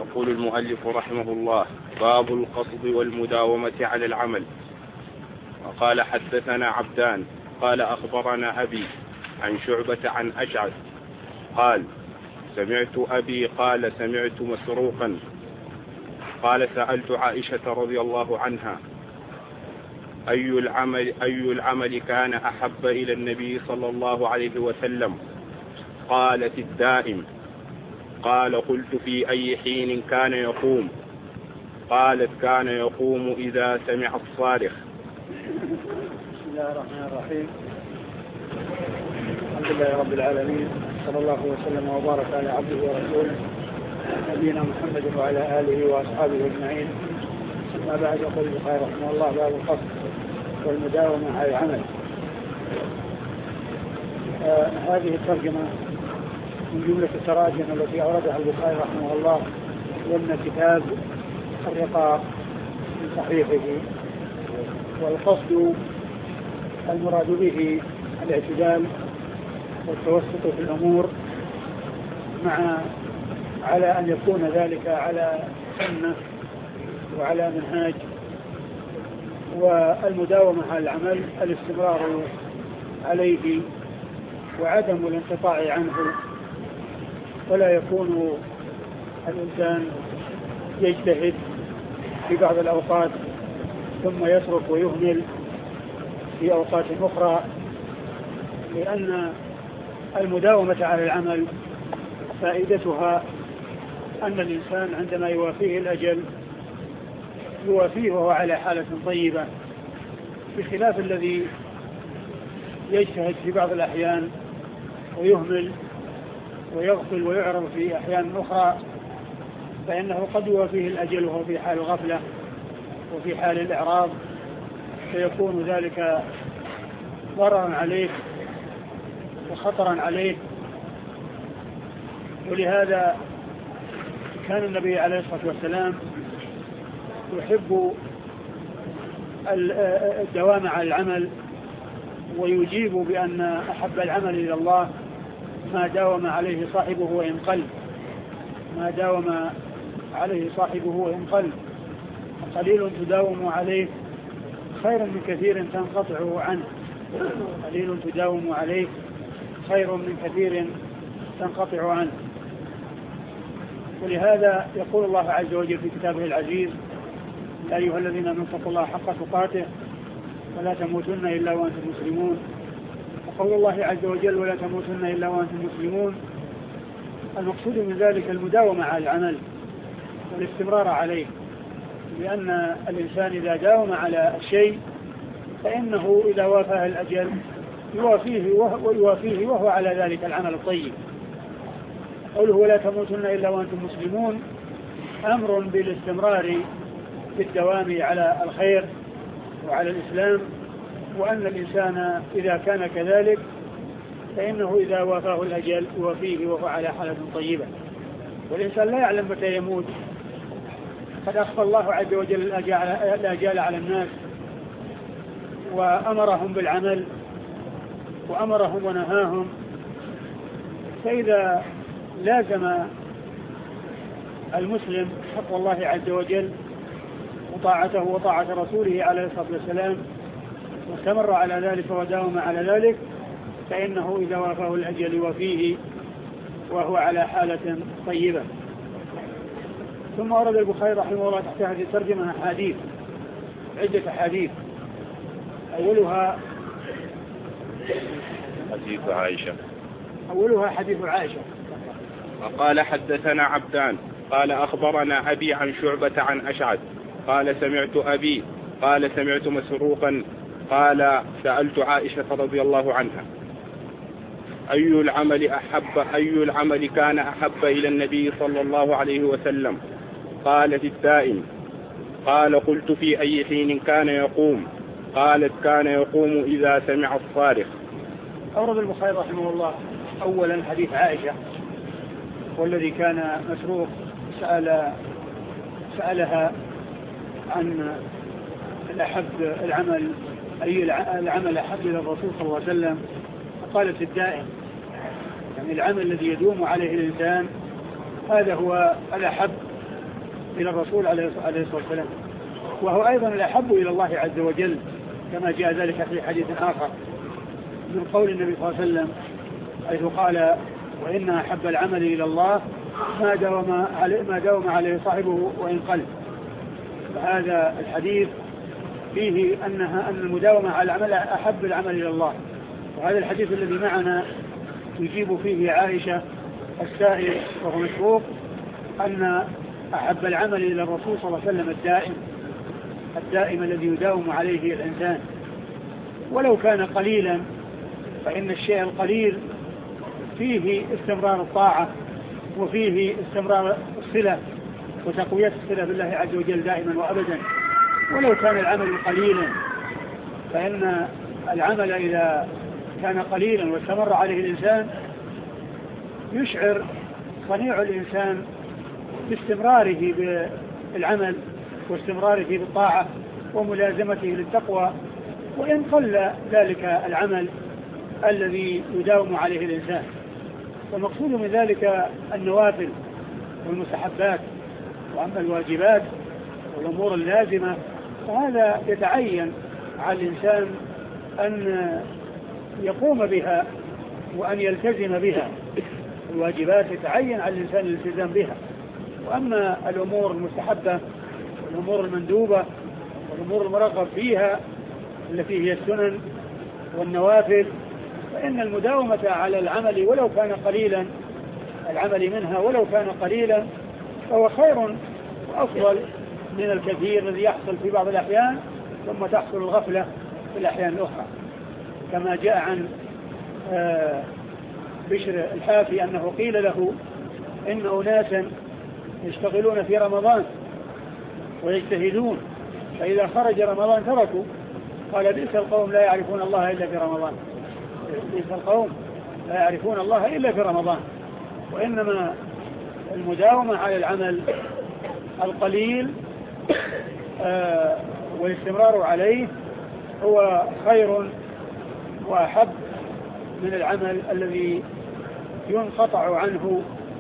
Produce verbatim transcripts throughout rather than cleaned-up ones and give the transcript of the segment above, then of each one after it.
يقول المؤلف رحمه الله: باب القصد والمداومة على العمل. وقال: حدثنا عبدان قال أخبرنا أبي عن شعبة عن أشعث قال: سمعت أبي قال سمعت مسروقا قال: سألت عائشة رضي الله عنها: أي العمل, أي العمل كان أحب إلى النبي صلى الله عليه وسلم؟ قالت: الدائم. قال: قلت: في أي حين كان يقوم؟ قالت: كان يقوم إذا سمع الصارخ. بسم الله الرحمن الرحيم. الحمد لله رب العالمين، صلى الله وسلم وبارك على عبده ورسوله نبينا محمد وعلى آله وأصحابه أجمعين. ثم بعد، يقول البخاري رحمه الله: باب القصد والمداومة على العمل. آه هذه الترجمة من جملة التراجم التي أوردها البخاري رحمه الله ضمن كتاب الرقاق من صحيحه. والقصد المراد به الاعتدال والتوسط في الأمور، مع على أن يكون ذلك على سنة وعلى منهاج. والمداومة على العمل الاستمرار عليه وعدم الانقطاع عنه، ولا يكون الإنسان يجتهد في بعض الأوقات ثم يترك ويهمل في أوقات أخرى، لأن المداومة على العمل فائدتها أن الإنسان عندما يوافيه الأجل يوافيه وهو على حالة طيبة، بخلاف الذي يجتهد في بعض الأحيان ويهمل ويغفل ويعرض في أحيان أخرى، فإنه قد يوافيه الأجل وهو في حال الغفلة وفي حال الإعراض، فيكون ذلك ضررا عليه وخطرا عليه. ولهذا كان النبي عليه الصلاة والسلام يحب الدوام على العمل، ويجيب بأن أحب العمل إلى الله ما داوم عليه صاحبه وإن قل ما داوم عليه صاحبه وإن قل قليل تداوم عليه خير من كثير تنقطع عنه قليل تداوم عليه خير من كثير تنقطع عنه. ولهذا يقول الله عز وجل في كتابه العزيز: يا أيها الذين آمنوا اتقوا الله حق تقاته ولا تموتن إلا وأنتم مسلمون. وقول الله عز وجل: ولا تموتن إلا وأنتم مسلمون، المقصود من ذلك المداومة على العمل والاستمرار عليه، لأن الإنسان إذا داوم على الشيء فإنه إذا وافاه الأجل يوافيه ويوافيه وهو على ذلك العمل الطيب. قوله: ولا تموتن إلا وأنتم مسلمون، أمر بالاستمرار بالدوام على الخير وعلى الإسلام، وأن الإنسان إذا كان كذلك فإنه إذا وافاه الأجل يوافيه وهو على حالة طيبة. والإنسان لا يعلم متى يموت، قد أخفى الله عز وجل الآجال على الناس وأمرهم بالعمل وأمرهم ونهاهم، فإذا لازم المسلم حق الله عز وجل وطاعته وطاعة رسوله عليه الصلاة والسلام واستمر على ذلك وداوم على ذلك، فإنه إذا وافاه الأجل يوافيه وهو على حالة طيبة. ثم ورد البخاري رحمه الله تحت هذه الترجمة أحاديث عدة أحاديث، أولها حديث عائشة أولها حديث عائشة. وقال: حدثنا عبدان قال أخبرنا أبي عن شعبة عن أشعث قال: سمعت أبي قال سمعت مسروقا قال: سألت عائشة رضي الله عنها: أي العمل أحب أي العمل كان أحب إلى النبي صلى الله عليه وسلم؟ قالت: الدائم. قال: قلت: في أي حين كان يقوم؟ قالت: كان يقوم إذا سمع الصارخ. أورد البخاري رحمه الله أولا حديث عائشة، والذي كان مسروق سأل سألها عن الأحب العمل أي العمل أحب إلى الرسول صلى الله عليه وسلم، فقالت: الدائم، يعني العمل الذي يدوم عليه الإنسان هذا هو الأحب إلى الرسول عليه الصلاة والسلام، وهو أيضا الأحب إلى الله عز وجل كما جاء ذلك في حديث آخر من قول النبي صلى الله عليه وسلم حيث قال وإن أحب العمل إلى الله ما داوم عليه, ما داوم عليه صاحبه وإن قل. فهذا الحديث فيه أنها أن المداومة على العمل أحب العمل إلى الله. وهذا الحديث الذي معنا يجيب فيه عائشة السائل وهو مشهور أن أحب العمل إلى الرسول صلى الله عليه وسلم الدائم الدائم الذي يداوم عليه الإنسان ولو كان قليلا، فإن الشيء القليل فيه استمرار الطاعة وفيه استمرار الصلة وتقوية الصلة بالله عز وجل دائما وأبدا. ولو كان العمل قليلا، فإن العمل إذا كان قليلا واستمر عليه الإنسان يشعر صنيع الإنسان باستمراره بالعمل واستمراره بالطاعة وملازمته للتقوى، وإن قل ذلك العمل الذي يداوم عليه الإنسان. والمقصود من ذلك النوافل والمستحبات. وأما الواجبات والأمور اللازمة فهذا يتعين على الإنسان أن يقوم بها وأن يلتزم بها. الواجبات يتعين على الإنسان الالتزام بها. وأما الأمور المستحبة والأمور المندوبة والأمور المرغب فيها التي هي السنن والنوافل فإن المداومة على العمل ولو كان قليلا العمل منها ولو كان قليلا فهو خير وأفضل من الكثير الذي يحصل في بعض الأحيان ثم تحصل الغفلة في الأحيان الأخرى، كما جاء عن بشر الحافي أنه قيل له إن أناسا يشتغلون في رمضان ويجتهدون فإذا خرج رمضان تركوا. قال بئس القوم لا يعرفون الله إلا في رمضان بئس القوم لا يعرفون الله إلا في رمضان. وإنما المداومة على العمل القليل آه والاستمرار عليه هو خير وأحب من العمل الذي ينقطع عنه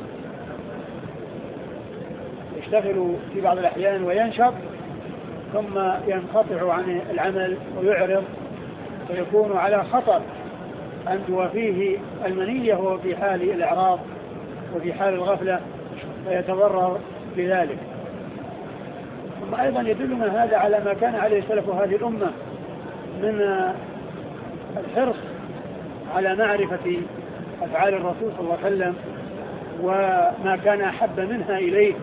يشتغل في بعض الأحيان وينشط ثم ينقطع عن العمل ويعرض ويكون على خطر أن توافيه المنية وهو في حال الإعراض وفي حال الغفلة فيتضرر بذلك. ثم أيضا يدلنا هذا على ما كان عليه سلف هذه الأمة من الحرص على معرفة أفعال الرسول صلى الله عليه وسلم وما كان أحب منها إليه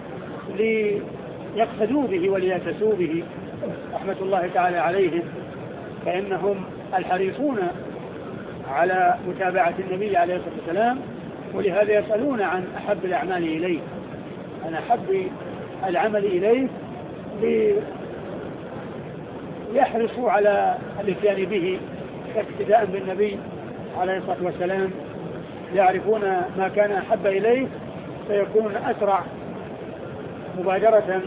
ليقصدوا به وليتسوا به رحمة الله تعالى عليهم، فإنهم الحريصون على متابعة النبي عليه الصلاة والسلام ولهذا يسألون عن أحب الأعمال إليه عن أحب العمل إليه ليحرصوا على الاتيان به اقتداء بالنبي عليه الصلاة والسلام. يعرفون ما كان أحب إليه فيكونون أسرع مبادرة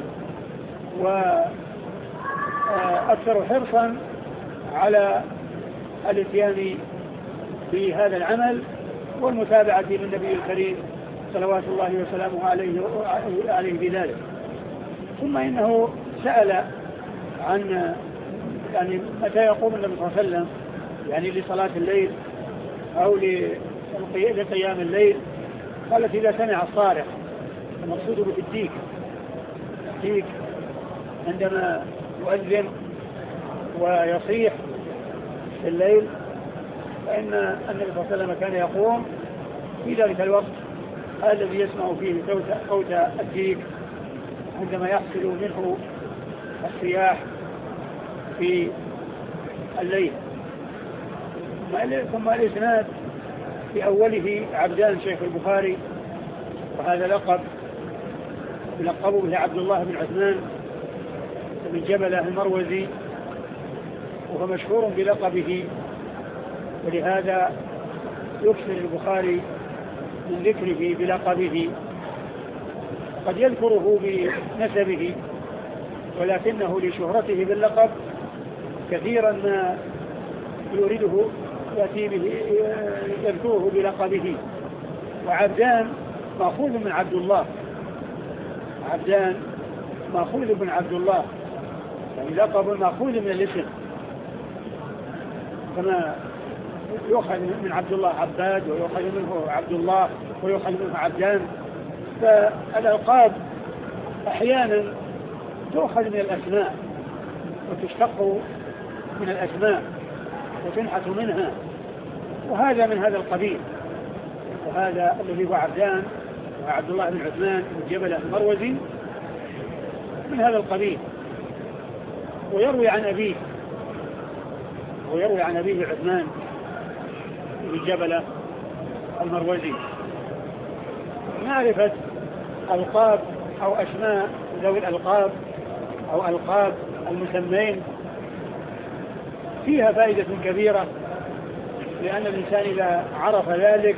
وأكثر حرصا على الاتيان بهذا العمل والمتابعة للنبي الكريم صلوات الله وسلامه عليه عليه بذلك. ثم إنه سأل عن يعني متى يقوم النبي صلى الله عليه وسلم يعني لصلاة الليل أو لقيام الليل. قالت إذا سمع الصارخ، المقصود بالديك الديك عندما يؤذن ويصيح في الليل فإن النبي صلى الله عليه وسلم كان يقوم في ذلك الوقت الذي يسمع فيه صوت الديك عندما يحصل منه الصياح في الليل. ثم الإسناد في أوله عبدان شيخ البخاري، وهذا لقب يلقبه به عبد الله بن عثمان بن جبلة المروزي وهو مشهور بلقبه، ولهذا يكثر البخاري من ذكره بلقبه. قد يذكره بنسبه ولكنه لشهرته باللقب كثيرا ما يريده يأتي به يذكره بلقبه. وعبدان مأخوذ من عبد الله، عبدان مأخوذ من عبد الله، يعني لقب مأخوذ من الاسم، كما يؤخذ من عبد الله عباد، ويؤخذ منه عبد الله، ويؤخذ منه عبدان. فالألقاب أحيانا تؤخذ من الأسماء وتشتق من الأسماء وتنحت منها، وهذا من هذا القبيل. وهذا الذي هو عبدان وعبد الله بن عثمان بن جبلة المروزي من هذا القبيل. ويروي عن أبيه ويروي عن أبيه عثمان بن جبلة المروزي. معرفة ألقاب أو أسماء ذوي الألقاب أو ألقاب المسمين فيها فائدة كبيرة، لأن الإنسان إذا عرف ذلك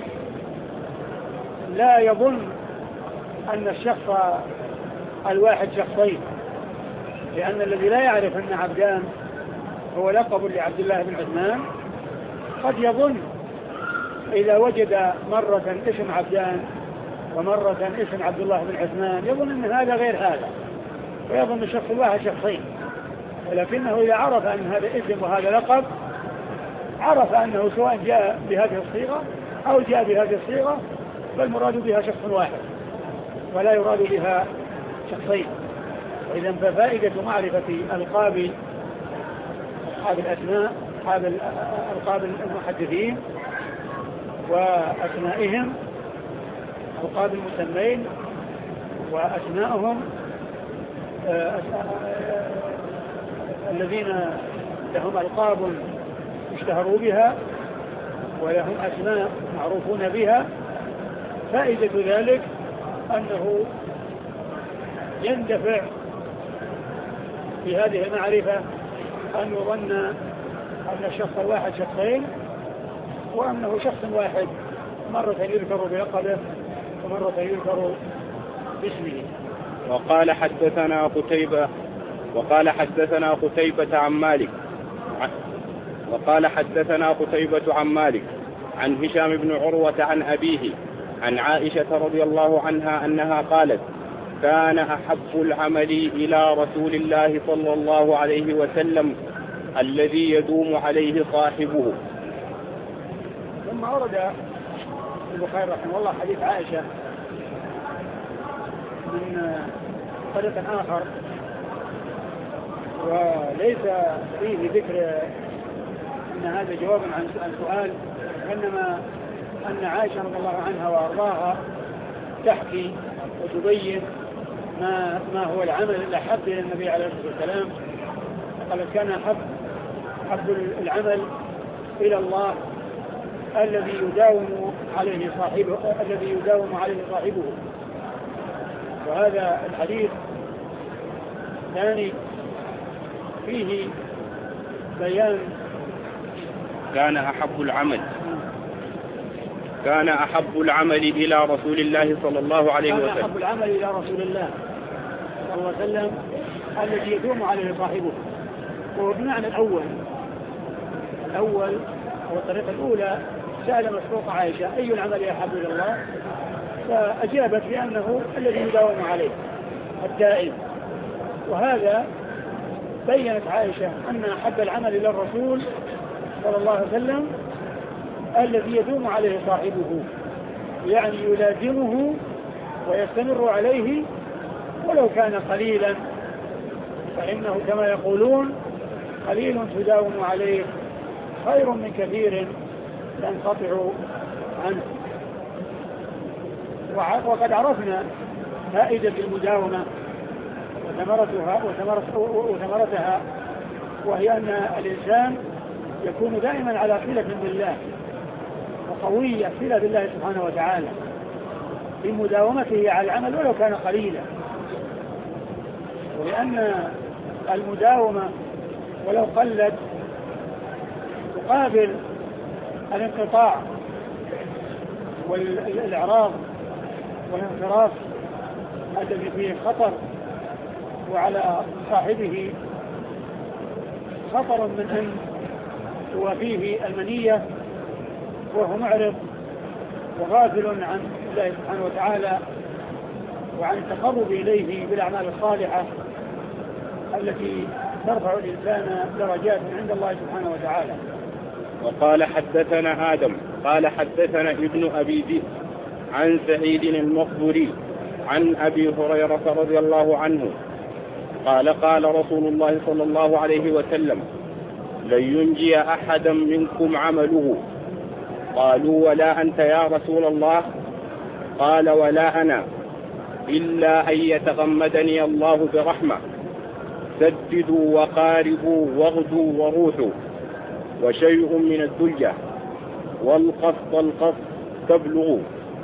لا يظن أن الشخص الواحد شخصين، لأن الذي لا يعرف أن عبدان هو لقب لعبد الله بن عثمان قد يظن إذا وجد مرة اسم عبدان ومرة اسم عبد الله بن عثمان يظن أن هذا غير هذا، ويظن الشخص الواحد شخصين. ولكنه إذا عرف أن هذا اسم وهذا لقب عرف أنه سواء جاء بهذه الصيغة أو جاء بهذه الصيغة فالمراد بها شخص واحد ولا يراد بها شخصين. وإذا ففائدة معرفة ألقاب أصحاب الأسماء أصحاب ألقاب المحدثين وأسمائهم، ألقاب المسمين وأسمائهم الذين لهم ألقاب اشتهروا بها ولهم أسماء معروفون بها، فائدة ذلك أنه يندفع في هذه المعرفة أن يظن أن الشخص الواحد شخصين، وأنه شخص واحد مرة يذكر بلقبه ومرة يذكر باسمه. وقال حدثنا قتيبة وقال حدثنا قتيبة عن مالك وقال حدثنا قتيبة عن مالك عن هشام بن عروة عن أبيه عن عائشة رضي الله عنها أنها قالت: كان أحب العمل إلى رسول الله صلى الله عليه وسلم الذي يدوم عليه صاحبه. ثم ورد البخاري رحمه الله حديث عائشة من طريق آخر، وليس فيه ذكر أن هذا جواب عن سؤال، إنما أن عائشة رضي الله عنها وأرضاها تحكي وتبين ما ما هو العمل الأحب إلى النبي عليه الصلاة والسلام. قالت: كان أحب أحب العمل إلى الله الذي يداوم عليه صاحبه الذي يداوم عليه صاحبه. وهذا الحديث ثاني فيه بيان كان أحب العمل كان أحب العمل إلى رسول الله صلى الله عليه وسلم كان أحب العمل إلى رسول الله صلى الله عليه وسلم الذي يدوم عليه صاحبه. وهو بمعنى الأول الأول والطريقة الأولى سأل مسروق عائشة: أي العمل أحب إلى الله؟ فأجابت بأنه الذي يداوم عليه الدائم. وهذا بيّنت عائشة أن أحب العمل إلى الرسول صلى الله عليه وسلم الذي يدوم عليه صاحبه، يعني يلازمه ويستمر عليه ولو كان قليلا، فإنه كما يقولون: قليل تداوم عليه خير من كثير تنقطع عنه. وقد عرفنا فائدة المداومة وثمرتها وثمرتها وهي أن الإنسان يكون دائما على صلة بالله وقوية صلة بالله سبحانه وتعالى بمداومته على العمل ولو كان قليلا، ولأن المداومة ولو قلت تقابل الانقطاع والإعراض والانصراف الذي فيه خطر، وعلى صاحبه خطر من أن توافيه المنية وهو معرض وغافل عن الله سبحانه وتعالى وعن التقرب إليه بالأعمال الصالحة التي ترفع الإنسان درجات عند الله سبحانه وتعالى. وقال حدثنا آدم قال حدثنا ابن أبي ذئب عن سعيد المقبري عن أبي هريرة رضي الله عنه قال قال رسول الله صلى الله عليه وسلم لن ينجي أحدا منكم عمله. قالوا ولا أنت يا رسول الله؟ قال ولا أنا إلا أن يتغمدني الله برحمة. سددوا وقاربوا واغدوا وروحوا وشيء من الدلجة والقصد القصد تبلغوا.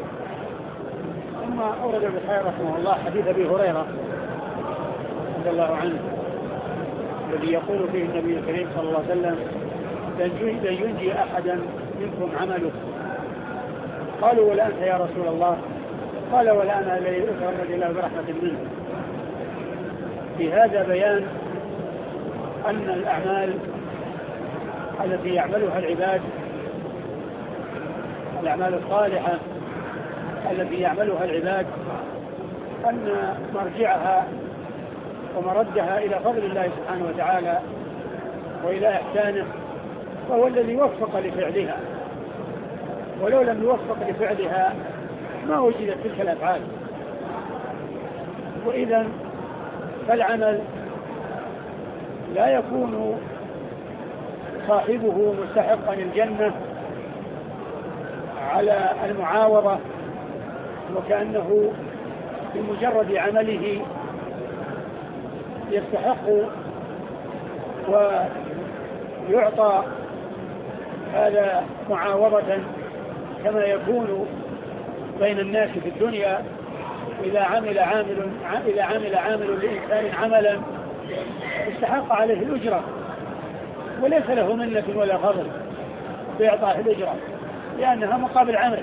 ثم أورد البخاري رحمه الله حديث أبي هريرة رضي الله عنه الذي يقول فيه النبي الكريم صلى الله عليه وسلم لن ينجي أحدا منكم عمله. قالوا ولا أنت يا رسول الله؟ قال ولا أنا لا يتغمد الله برحمة منه. في هذا بيان أن الأعمال التي يعملها العباد الأعمال الصالحة التي يعملها العباد أن مرجعها ومردها إلى فضل الله سبحانه وتعالى وإلى إحسانه، وهو الذي وفق لفعلها، ولو لم يوفق لفعلها ما وجدت تلك الأفعال. وإذا فالعمل لا يكون صاحبه مستحقا الجنة على المعاوضة وكأنه بمجرد عمله يستحق ويعطى هذا معاوضة كما يكون بين الناس في الدنيا. إذا عمل عامل إذا عمل عامل لإنسان عملا استحق عليه الأجرة وليس له منة ولا فضل بإعطاء الأجرة لأنها مقابل عمل.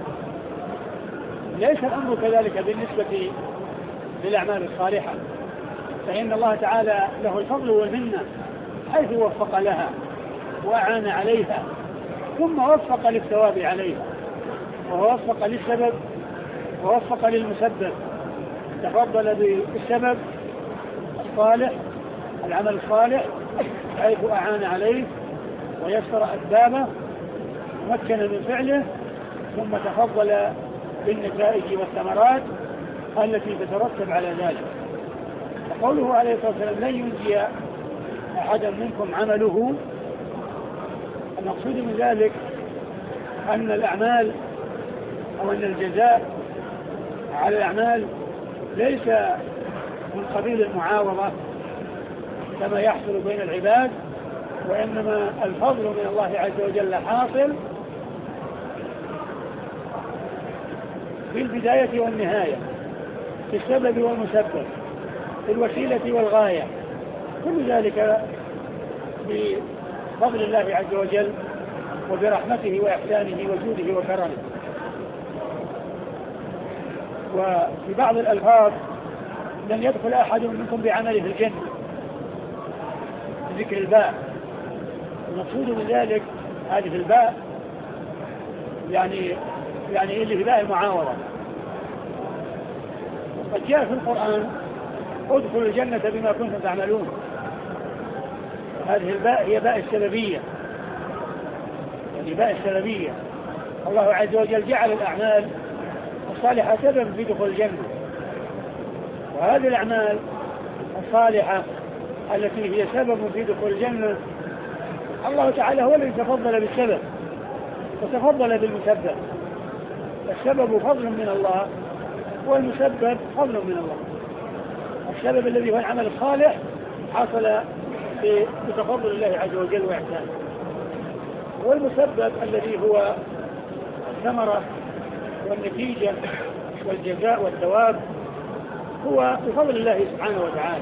ليس الأمر كذلك بالنسبة للأعمال الصالحة، فإن الله تعالى له الفضل والمنة حيث وفق لها وأعان عليها ثم وفق للثواب عليها، ووفق للسبب ووفق للمسبب. تفضل بالسبب الصالح العمل الصالح حيث أعان عليه ويسر أسبابه ومكن من فعله، ثم تفضل بالنتائج والثمرات التي تترتب على ذلك. وقوله عليه الصلاة والسلام لن ينجي أحدا منكم عمله، المقصود من ذلك أن الأعمال أو أن الجزاء على الأعمال ليس من قبيل المعاوضة كما يحصل بين العباد، وإنما الفضل من الله عز وجل حاصل في البداية والنهاية، في السبب والمسبب، في الوسيلة والغاية، كل ذلك بفضل الله عز وجل وبرحمته وإحسانه وجوده وكرمه. وفي بعض الألفاظ لن يدخل أحد منكم بعمله في الجنة ذكر الباء. المقصود من ذلك هذه الباء يعني يعني اللي في باء المعاوضة. قد جاء في القرآن ادخلوا الجنة بما كنتم تعملون. هذه الباء هي باء السببية، يعني باء السببية. الله عز وجل جعل الأعمال الصالحة سبب في دخول الجنة، وهذه الأعمال الصالحة التي هي سبب في دخول الجنة الله تعالى هو الذي تفضل بالسبب وتفضل بالمسبب. السبب فضل من الله والمسبب فضل من الله. السبب الذي هو العمل الصالح حصل بتفضل الله عز وجل وإحسانه، والمسبب الذي هو الثمرة والنتيجة والجزاء والثواب هو بفضل الله سبحانه وتعالى.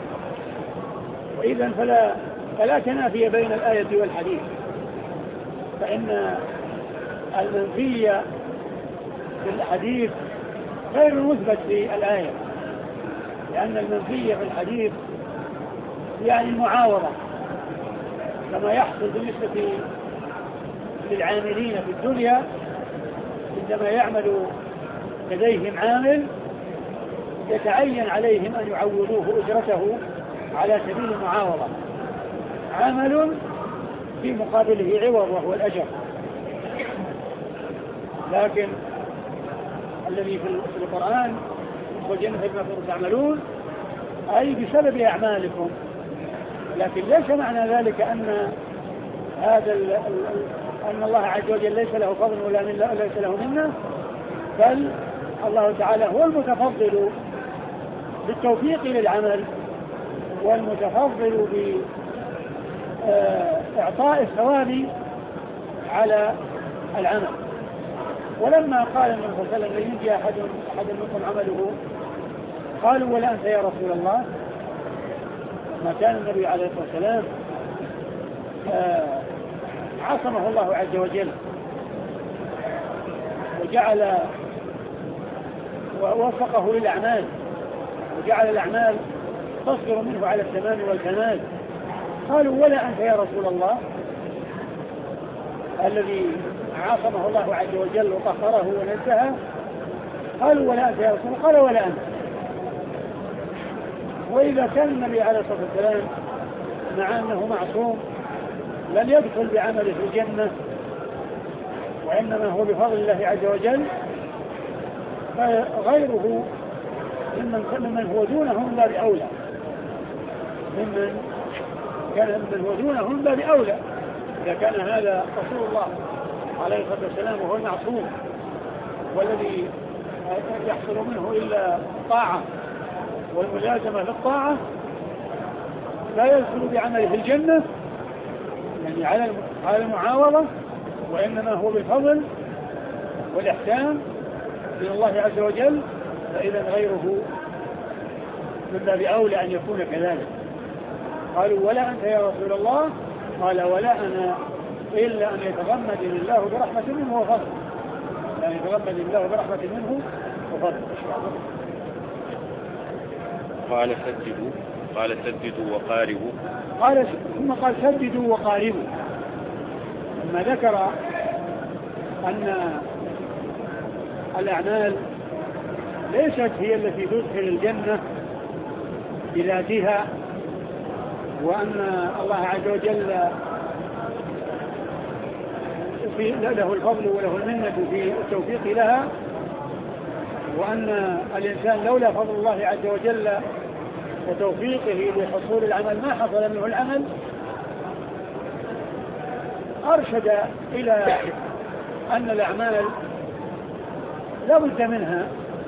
وإذا فلا فلا تنافي بين الآية والحديث، فإن المنفي في الحديث غير المثبت في الآية، لأن المنفي في الحديث يعني المعاوضة كما يحصل بالنسبة للعاملين في الدنيا عندما يعمل لديهم عامل يتعين عليهم أن يعوضوه أجرته على سبيل المعاوضة، عمل في مقابله عوض وهو الأجر. لكن الذي في القرآن والجنة بما كنتم تعملون أي بسبب أعمالكم، لكن ليس معنى ذلك أن هذا ال ال أن الله عز وجل ليس له فضل ولا من ليس له منه، بل الله تعالى هو المتفضل بالتوفيق للعمل والمتفضل بإعطاء الثواب على العمل. ولما قال النبي صلى الله عليه وسلم لن ينجي أحد أحد منكم عمله قالوا ولا أنت يا رسول الله، ما كان النبي عليه الصلاة والسلام عصمه الله عز وجل وجعل ووفقه للأعمال وجعل الأعمال تصدر منه على التمام والكمال. قالوا ولا أنت يا رسول الله الذي عاصمه الله عز وجل وطهره ونزهه، قالوا ولا أنت يا رسول الله، قال ولا أنت. وإذا كان النبي عليه الصلاة والسلام مع أنه معصوم لن يدخل بعمله في الجنة وإنما هو بفضل الله عز وجل، فغيره ممن هو دونه من باب أولى ممن كان من هو دونه من باب أولى. إذا كان هذا رسول الله عليه الصلاة والسلام وهو المعصوم والذي يحصل منه إلا طاعة والملازمة للطاعة لا يدخل بعمله الجنة يعني على المعاوضة، وإنما هو بالفضل والإحسان من الله عز وجل، فإذا غيره من باب أولى أن يكون كذلك. قالوا ولا أنت يا رسول الله، قال ولا أنا إلا أن يتغمدني الله برحمة منه وفضل، يعني يتغمدني الله برحمة منه وفضل. قال سددوا قال سددوا وقاربوا قال ثم قال سددوا وقاربوا. لما ذكر أن الأعمال ليست هي التي تدخل الجنة بذاتها، وأن الله عز وجل له الفضل وله المنة في التوفيق لها، وأن الإنسان لولا فضل الله عز وجل وتوفيقه لحصول العمل ما حصل منه العمل، أرشد إلى أن الأعمال لا بد منها،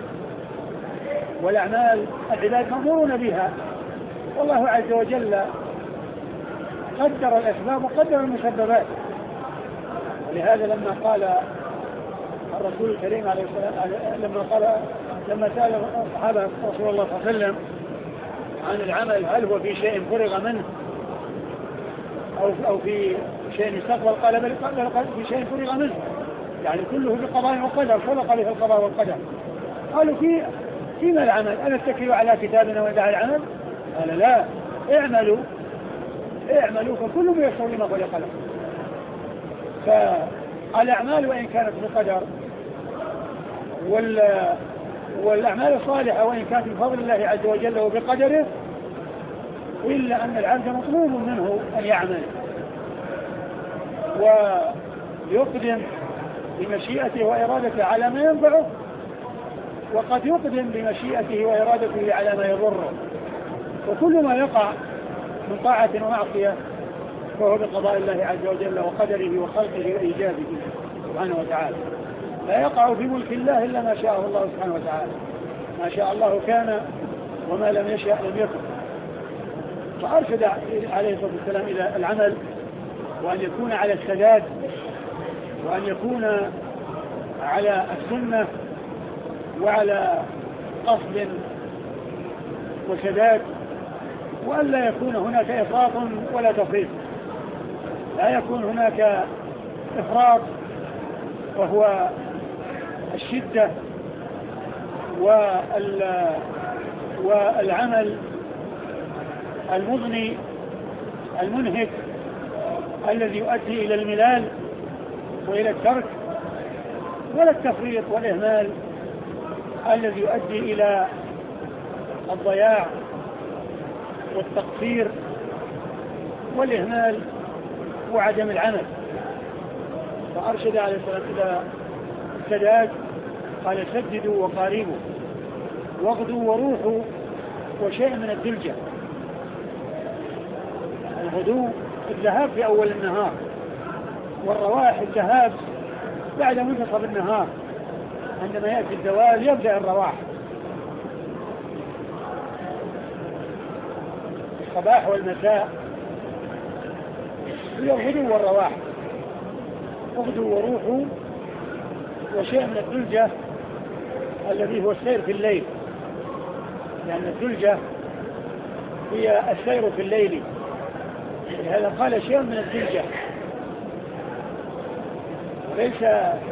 والأعمال العباد مأمورون بها، والله عز وجل قدر الأسباب وقدر المسببات. ولهذا لما قال الرسول الكريم عليه الصلاة لما قال لما سأل الصحابة رسول الله صلى الله عليه وسلم عن العمل هل هو في شيء فرغ منه أو أو في شيء يستقبل، قال بل قال في شيء فرغ منه، يعني كله بقضاء وقدر، سبق له القضاء والقدر. قالوا في فيما العمل؟ أنا أتكل على كتابنا وندع العمل؟ قال لا، اعملوا اعملوا فكل ميسر لما خلق له. فالأعمال وإن كانت بقدر والأعمال الصالحة وإن كانت بفضل الله عز وجل وبقدره، إلا أن العبد مطلوب منه أن يعمل ويقدم بمشيئته وإرادته على ما ينفعه، وقد يقدم بمشيئته وإرادته على ما يضره. وكل ما يقع من طاعة ومعصية فهو بقضاء الله عز وجل وقدره وخلقه وإيجابه سبحانه وتعالى، لا يقع في ملك الله إلا ما شاء الله سبحانه وتعالى، ما شاء الله كان وما لم يشاء لم يكن. فأرشد عليه الصلاة والسلام إلى العمل، وأن يكون على السداد، وأن يكون على السنة وعلى قصد وسداد، وأن لا يكون هناك إفراط ولا تفريط. لا يكون هناك إفراط وهو الشدة والعمل المضني المنهك الذي يؤدي إلى الملال وإلى الترك، ولا التفريط والإهمال الذي يؤدي إلى الضياع والتقصير والإهمال وعدم العمل. فأرشد عليه الصلاة والسلام إلى السداد، قال سددوا وقاربوا واغدوا وروحوا وشيء من الدلجة. الغدو الذهاب في أول النهار، والرواح الذهاب بعد منتصف النهار، عندما يأتي الزوال يبدأ الرواح. الصباح والمساء هي الغدو والرواح. اغدوا وروحوا وشيء من الدلجة الذي هو السير في الليل، لأن يعني الدلجة هي السير في الليل، لهذا قال شيء من الدلجة، ليس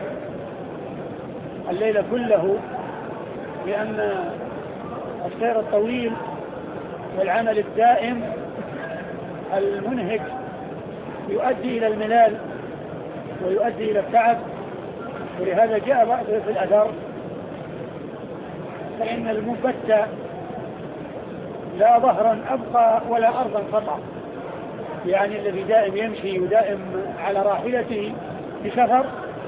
الليل كله، لأن السير الطويل والعمل الدائم المنهك يؤدي إلى الملال ويؤدي إلى التعب. ولهذا جاء بعض في الأثر فإن المبتة لا ظهرا أبقى ولا أرضا قطع، يعني الذي دائم يمشي ودائم على راحلته بسفر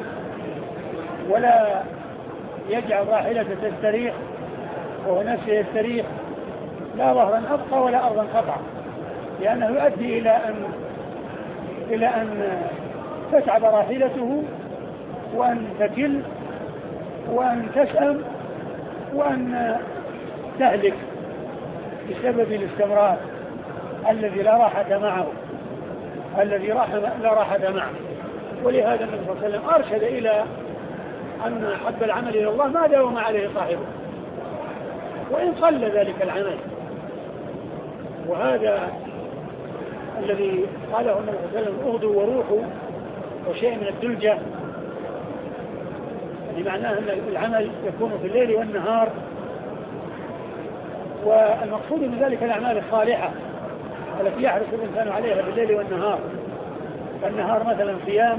ولا يجعل راحلته تستريح وهو نفسه يستريح، لا ظهرا أبقى ولا أرضا قطع، لأنه يؤدي إلى أن إلى أن تتعب راحلته وأن تكل وأن تسأم وأن تهلك بسبب الاستمرار الذي لا راحة معه الذي لا راحة معه. ولهذا النبي صلى الله عليه وسلم أرشد إلى أن حب العمل إلى الله ما داوم عليه صاحبه وإن قل ذلك العمل. وهذا الذي قاله النبي صلى الله عليه وسلم اغدوا وروحوا وشيء من الدلجة، يعني معناه أن العمل يكون في الليل والنهار. والمقصود من ذلك الأعمال الصالحة التي يحرص الإنسان عليها بالليل والنهار. النهار مثلا قيام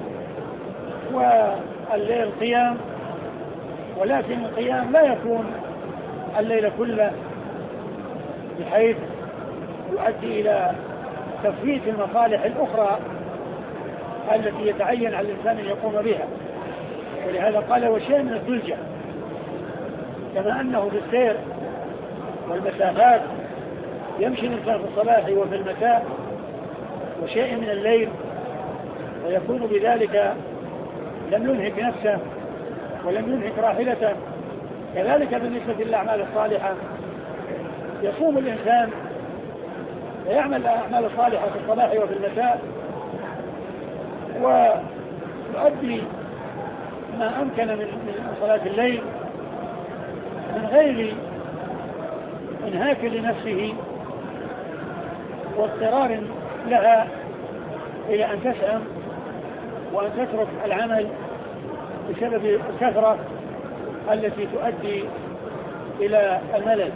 والليل قيام، ولكن القيام لا يكون الليل كله بحيث يؤدي إلى تفويت المصالح الأخرى التي يتعين على الإنسان أن يقوم بها. ولهذا قال وشيء من الدلجة، كما أنه في السير والمسافات يمشي الإنسان في الصباح وفي المساء وشيء من الليل، ويكون بذلك لم ينهك نفسه ولم ينهك راحلته. كذلك بالنسبة للأعمال الصالحة يصوم الإنسان ويعمل الأعمال الصالحة في الصباح وفي المساء ويؤدي ما أمكن من صلاة الليل من غير انهاك لنفسه واضطرار لها إلى أن تسأم وأن تترك العمل بسبب الكثرة التي تؤدي إلى الملل.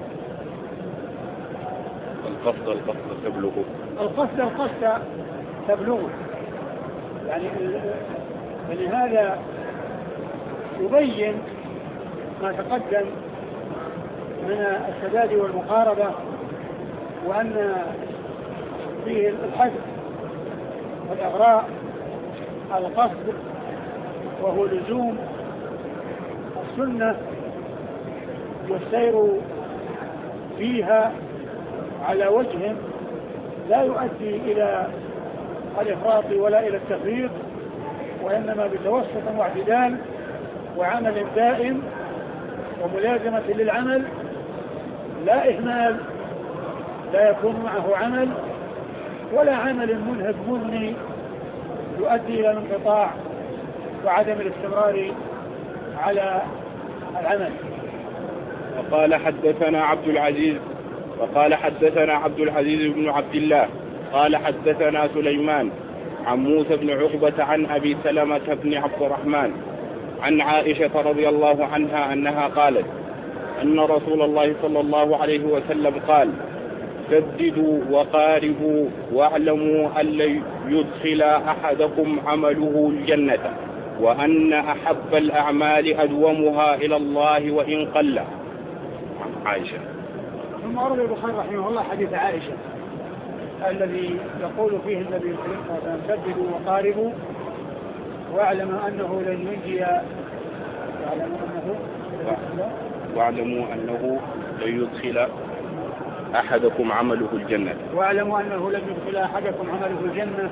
القصد القصد تبلغه القصد القصد تبلغه يعني, يعني هذا يبين ما تقدم من السداد والمقاربة، وأن فيه الحد والإغراء القصد وهو لزوم السنة والسير فيها على وجه لا يؤدي إلى الإفراط ولا إلى التفريط، وإنما بتوسط واعتدال وعمل دائم وملازمة للعمل، لا إهمال لا يكون معه عمل ولا عمل منهك مضني يؤدي إلى الانقطاع وعدم الاستمرار على العمل. وقال حدثنا عبد العزيز وقال حدثنا عبد العزيز بن عبد الله قال حدثنا سليمان عن موسى بن عقبة عن أبي سلمة بن عبد الرحمن عن عائشة رضي الله عنها أنها قالت أن رسول الله صلى الله عليه وسلم قال سددوا وقاربوا واعلموا أن لن يدخل أحدكم عمله الجنة وأن أحب الأعمال أدومها إلى الله وإن قل. عائشة. ثم أورد البخاري رحمه الله حديث عائشة الذي يقول فيه النبي صلى الله عليه وسلم سددوا وقاربوا واعلموا أنه لن ينجي واعلموا أنه واعلموا أنه لن يدخل أحدكم عمله الجنة واعلموا أنه لن يدخل أحدكم عمله الجنة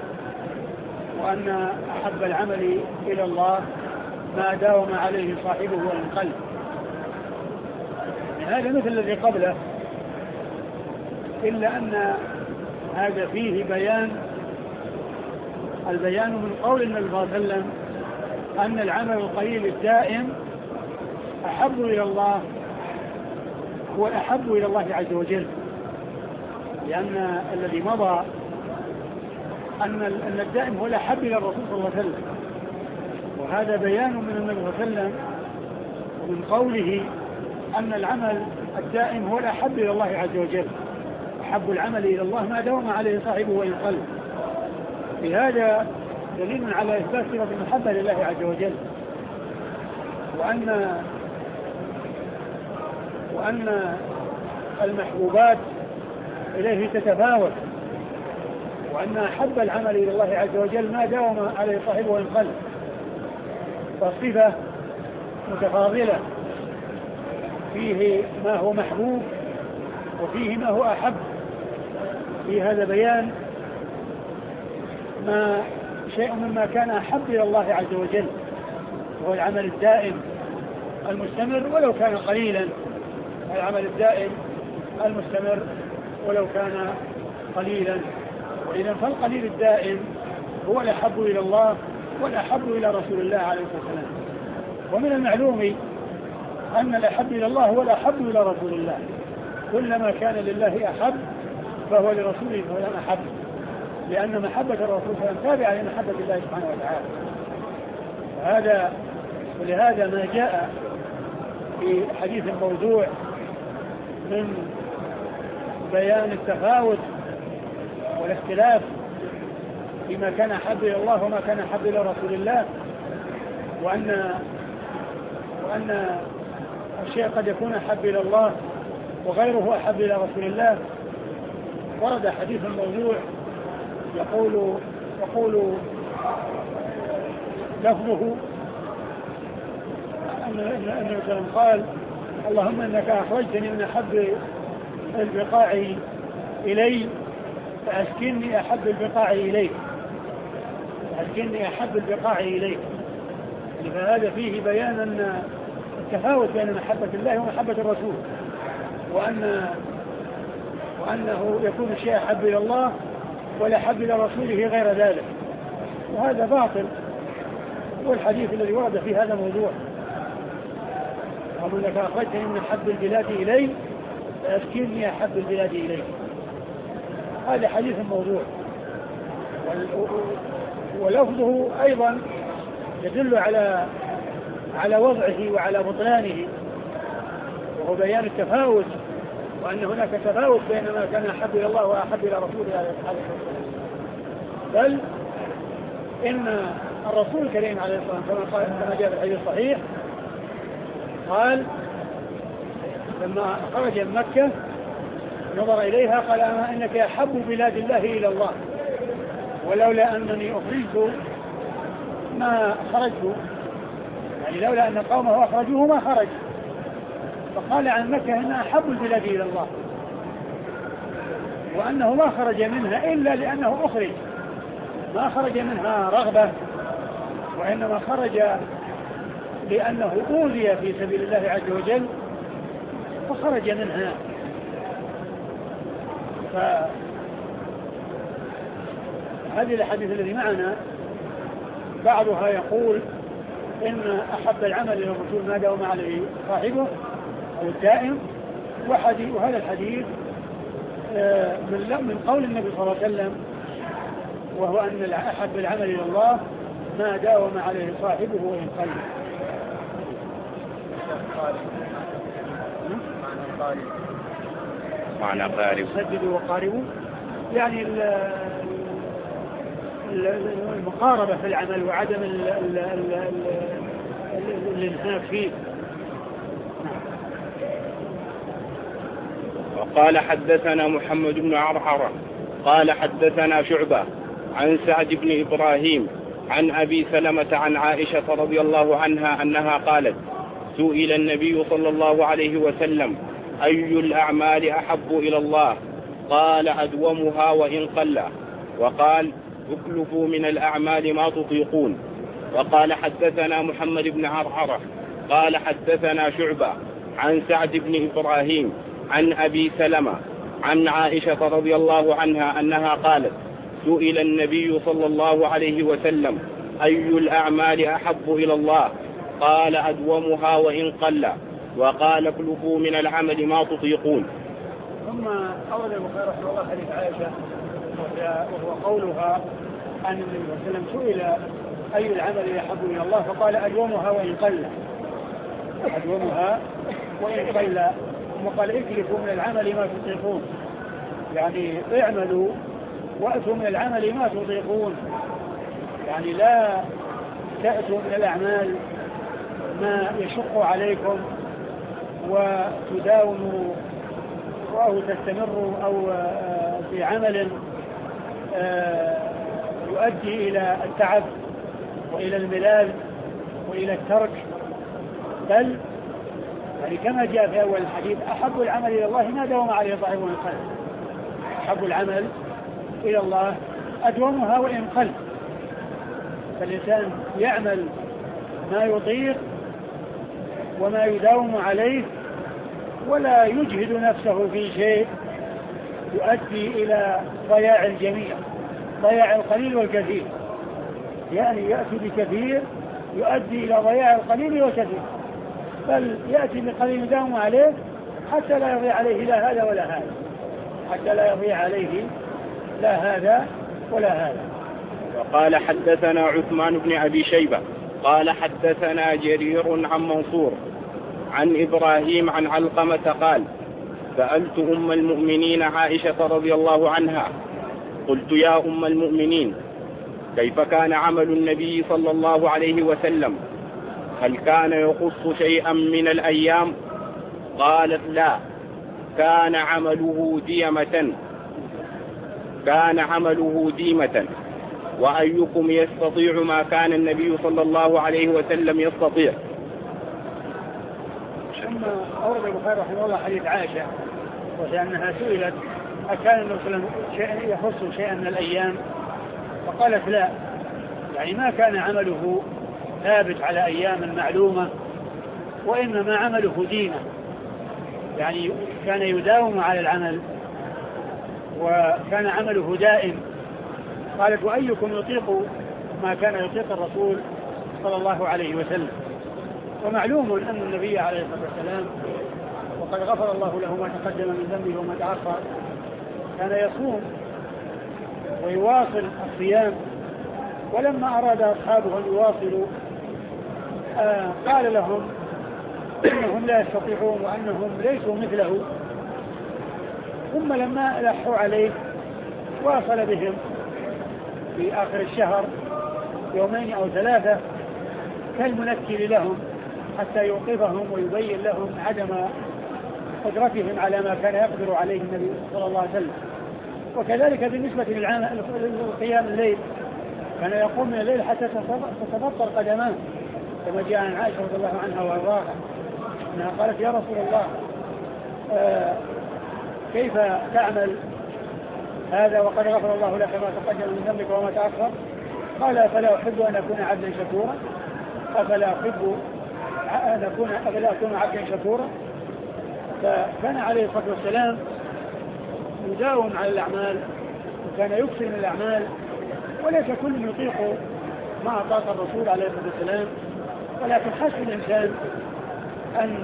وأن أحب العمل إلى الله ما داوم عليه صاحبه وإن قل. هذا مثل الذي قبله إلا أن هذا فيه بيان البيان من قول النبي صلى الله عليه وسلم أن العمل القليل الدائم أحب إلى الله هو أحب إلى الله عز وجل، لأن الذي مضى أن أن الدائم هو الأحب إلى الرسول صلى الله عليه وسلم، وهذا بيان من النبي صلى الله عليه وسلم ومن قوله أن العمل الدائم هو الأحب إلى الله عز وجل، أحب العمل إلى الله ما داوم عليه صاحبه وإن قل. بهذا دليل على إثبات صفة المحبة لله عز وجل، وأن وأن المحبوبات إليه تتفاوت، وأن أحب العمل إلى الله عز وجل ما داوم عليه صاحبه وإن قل، فالصفة متفاضلة، فيه ما هو محبوب وفيه ما هو أحب. في هذا بيان ما شيء مما كان أحب إلى الله عز وجل وهو العمل الدائم المستمر ولو كان قليلا، العمل الدائم المستمر ولو كان قليلا. وإذا فالقليل الدائم هو الأحب إلى الله والأحب إلى رسول الله عليه الصلاة والسلام. ومن المعلوم أن الأحب إلى الله هو الأحب إلى رسول الله، كلما كان لله أحب فهو لرسوله صلى الله عليه وسلم أحب، لأن محبة الرسول صلى الله عليه وسلم تابعة لمحبة الله سبحانه وتعالى. وهذا ولهذا ما جاء في حديث الموضوع من بيان التفاوت والاختلاف فيما كان أحب إلى الله وما كان أحب إلى رسول الله، وأن وأن الشيء قد يكون أحب إلى الله وغيره أحب إلى رسول الله. ورد حديث الموضوع يقول يقول لفظه أن النبي صلى الله عليه وسلم قال: اللهم إنك أخرجتني من أحب البقاع إلي فأسكنني أحب البقاع إليك، فأسكنني أحب البقاع إليك. فهذا فيه بيان أن التفاوت بين محبة الله ومحبة الرسول، وأن وأنه يكون الشيء أحب إلى الله ولا أحب إلى رسوله غير ذلك، وهذا باطل. والحديث الذي ورد في هذا الموضوع: اللهم إنك أخرجتني من أحب البلاد إلي فأسكنني أحب البلاد إليك، هذا حديث موضوع. ولفظه أيضا يدل على على وضعه وعلى بطلانه، وهو بيان التفاوت، وأن هناك تفاوت بين ما كان أحب إلى الله وأحب إلى رسوله عليه الصلاة والسلام. بل إن الرسول الكريم عليه الصلاة والسلام كما جاء في الحديث الصحيح قال لما خرج من مكة نظر إليها قال: أما إنك أحب بلاد الله إلى الله، ولولا أنني أخرجت ما خرجت، يعني لولا أن قومه أخرجوه ما خرج. فقال عن مكة إنها أحب البلاد إلى الله، وأنه ما خرج منها إلا لأنه أخرج، ما خرج منها رغبة، وإنما خرج لأنه أوذي في سبيل الله عز وجل فخرج منها. فهذه الحديث الذي معنا بعضها يقول إن أحب العمل إلى الرسول ما داوم عليه صاحبه أو الدائم، وهذا الحديث من قول النبي صلى الله عليه وسلم، وهو أن أحب العمل إلى الله ما داوم عليه صاحبه وإن قل. معنى قارب، سددوا وقاربوا، يعني المقاربة في العمل وعدم الانهاك فيه. وقال حدثنا محمد بن عرعرة قال حدثنا شعبة عن سعد بن إبراهيم عن أبي سلمة عن عائشة رضي الله عنها أنها قالت سئل النبي صلى الله عليه وسلم أي الأعمال أحب إلى الله؟ قال أدومها وإن قل. وقال اكلفوا من الأعمال ما تطيقون. وقال حدثنا محمد بن عرعرة قال حدثنا شعبة عن سعد بن إبراهيم عن أبي سلمة عن عائشة رضي الله عنها أنها قالت سئل النبي صلى الله عليه وسلم أي الأعمال أحب إلى الله؟ قال أدومها وإن قل. وقال اكلفوا من العمل ما تطيقون. ثم أورد البخاري رحمه الله حديث عائشة وهو قولها أن النبي صلى الله عليه وسلم سئل أي العمل أحب إلى الله فقال أدومها وإن قل. أدومها وإن قل. وقال اكلفوا من العمل ما تطيقون، يعني اعملوا وأتوا من العمل ما تطيقون، يعني لا تأتوا من الأعمال ما يشق عليكم وتداوموا أو تستمروا أو في عمل يؤدي إلى التعب وإلى الملال وإلى الترك، بل يعني كما جاء في أول الحديث أحب العمل إلى الله ما داوم عليه صاحبه وإن قل. أحب العمل إلى الله أدومها وإن قل. فالإنسان يعمل ما يطيق وما يداوم عليه ولا يجهد نفسه في شيء يؤدي إلى ضياع الجميع، ضياع القليل والكثير، يعني يأتي بكثير يؤدي إلى ضياع القليل والكثير، بل يأتي بقليل يداوم عليه حتى لا يضيع عليه لا هذا ولا هذا، حتى لا يضيع عليه لا هذا ولا هذا. وقال حدثنا عثمان بن أبي شيبة قال حدثنا جرير عن منصور عن إبراهيم عن علقمة قال سألت أم المؤمنين عائشة رضي الله عنها قلت يا أم المؤمنين كيف كان عمل النبي صلى الله عليه وسلم؟ هل كان يقص شيئا من الأيام؟ قالت لا، كان عمله ديمة كان عمله ديمة وأيكم يستطيع ما كان النبي صلى الله عليه وسلم يستطيع. ثم أورد البخاري رحمه الله حديث عائشة وأنها سئلت أكان النبي صلى الله عليه وسلم يخص شيئا من الأيام؟ فقالت لا، يعني ما كان عمله ثابت على أيام معلومة، وإنما عمله ديمة، يعني كان يداوم على العمل وكان عمله دائم. قالت وأيكم يطيق ما كان يطيق الرسول صلى الله عليه وسلم؟ ومعلوم أن النبي عليه الصلاة والسلام وقد غفر الله له ما تقدم من ذنبه وما تأخر كان يصوم ويواصل الصيام، ولما أراد أصحابه أن يواصلوا آه قال لهم إنهم لا يستطيعون وأنهم ليسوا مثله، ثم لما ألحوا عليه واصل بهم في آخر الشهر يومين أو ثلاثة كالمنكر لهم حتى يوقفهم ويبين لهم عدم قدرتهم على ما كان يقدر عليه النبي صلى الله عليه وسلم. وكذلك بالنسبة للقيام الليل كان يقوم من الليل حتى تتبطر قدماه، كما جاء عن عائشة رضي الله عنها وارضاها أنها قالت يا رسول الله آه كيف تعمل هذا وقد غفر الله لك ما تقدم من ذنبك وما تأخر؟ قال أفلا أحب أن أكون عبدا شكورا أفلا أحب أن أكون أفلا أكون عبدا شكورا. فكان عليه الصلاة والسلام يداوم على الأعمال وكان يكثر من الأعمال، وليس كل يطيق ما أطاق الرسول عليه الصلاة والسلام، ولكن حسب الإنسان أن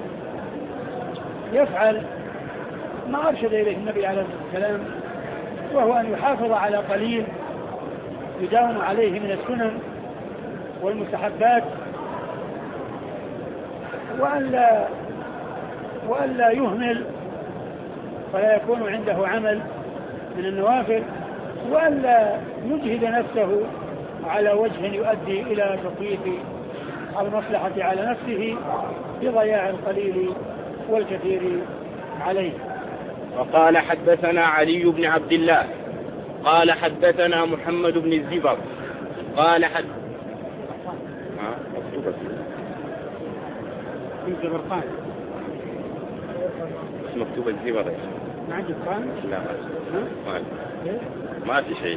يفعل ما أرشد إليه النبي عليه الصلاة والسلام، وهو أن يحافظ على قليل يداوم عليه من السنن والمستحبات، وألا وألا يهمل فلا يكون عنده عمل من النوافل، وألا يجهد نفسه على وجه يؤدي إلى تطويف المصلحة على نفسه بضياع القليل والكثير عليه. وقال حدثنا علي بن عبد الله قال حدثنا محمد بن الزبر قال حد ها مكتوبة الزبرقان مكتوبة الزبر ما عندك قان؟ لا ما ما في شيء.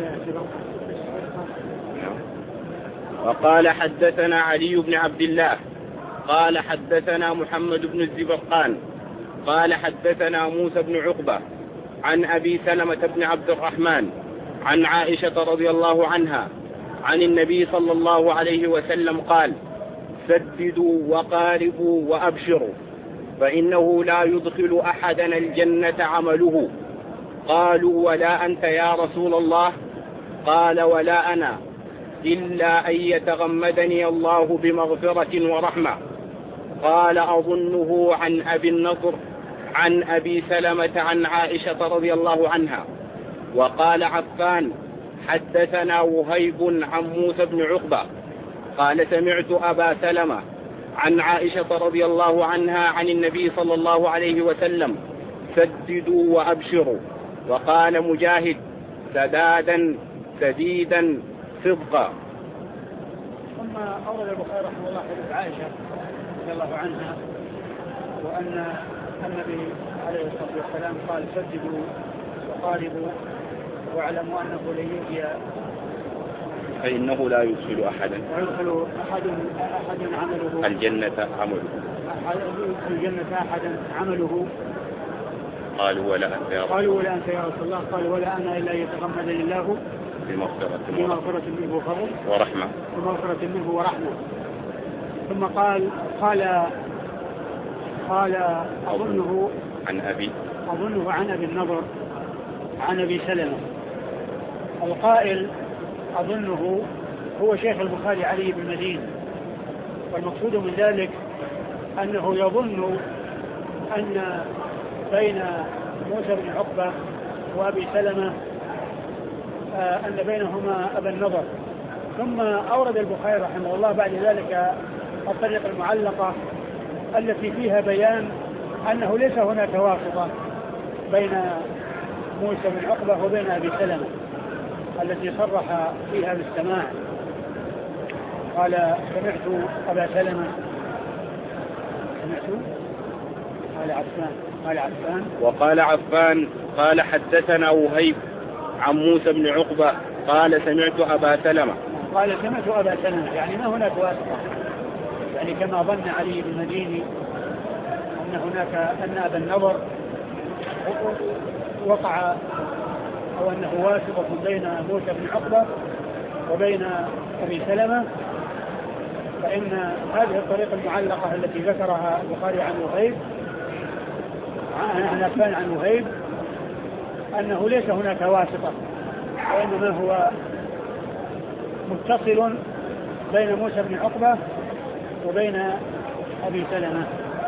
وقال حدثنا علي بن عبد الله قال حدثنا محمد بن الزبرقان قال حدثنا موسى بن عقبة عن أبي سلمة بن عبد الرحمن عن عائشة رضي الله عنها عن النبي صلى الله عليه وسلم قال: سددوا وقاربوا وأبشروا فإنه لا يدخل أحدنا الجنة عمله. قالوا: ولا أنت يا رسول الله؟ قال: ولا أنا إلا أن يتغمدني الله بمغفرة ورحمة. قال: أظنه عن أبي النضر عن أبي سلمة عن عائشة رضي الله عنها. وقال عفان: حدثنا وهيب عن موسى بن عقبة قال: سمعت أبا سلمة عن عائشة رضي الله عنها عن النبي صلى الله عليه وسلم: سددوا وأبشروا. وقال مجاهد: سدادا سديدا صدقا. ثم أورد البخاري رحمه الله حديث عائشة رضي الله عنها وأن النبي عليه الصلاة والسلام قال: سددوا وقاربوا واعلموا أنه لن يؤتي فإنه لا يدخل أحدا ويدخل أحد أحد عمله الجنة عمله يدخل الجنة أحدا عمله. قالوا: ولا أنت يا رسول الله؟ قالوا: ولا أنت يا رسول الله؟ قال: ولا أنا إلا يتغمدني الله بمغفرة بمغفرة منه وفضل ورحمة بمغفرة منه ورحمة. ثم قال قال قال أظنه عن أبي أظنه عن أبي النضر عن أبي سلمة. القائل أظنه هو شيخ البخاري علي بن المديني، والمقصود من ذلك أنه يظن أن بين موسى بن عقبة وأبي سلمة آه أن بينهما أبا النضر. ثم أورد البخاري رحمه الله بعد ذلك الطريقة المعلقة التي فيها بيان أنه ليس هناك واسطة بين موسى بن عقبة وبين أبي سلمة التي صرح فيها بالسماع. قال: سمعت أبا سلمة سمعت قال عفان قال عفان وقال عفان قال: حدثنا وهيب عن موسى بن عقبة قال: سمعت أبا سلمة قال: سمعت أبا سلمة، يعني ما هناك واسطة، يعني كما ظن علي بن المديني أن هناك أن أبا النضر وقع أو أنه واسطة بين موسى بن عقبة وبين أبي سلمة. فإن هذه الطريقة المعلقة التي ذكرها البخاري عن وهيب عن عفان عن وهيب أنه ليس هناك واسطة، وإنما هو متصل بين موسى بن عقبة وبين أبي سلمة.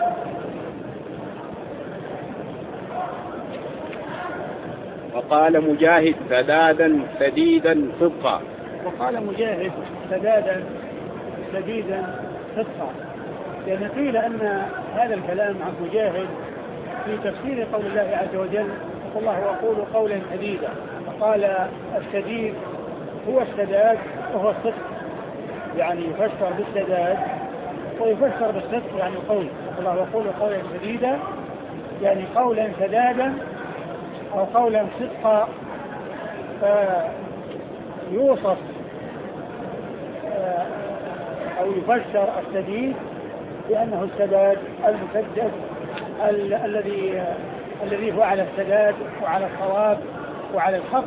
وقال مجاهد: سدادا سديدا صدقا. وقال مجاهد: سدادا سديدا صدقا، لأن قيل أن هذا الكلام عن مجاهد في تفسير قول الله عز وجل: الله وقول قولا سديدا. فقال: السديد هو السداد وهو الصدق، يعني يفسر بالسداد ويفسر بالصدق، يعني قول الله وقول قولا سديدا، يعني قولا سدادا أو قولا صدقا. فيوصف أو يفسر السديد بأنه السداد المسدد الذي الذي هو على السداد وعلى الصواب وعلى الحق،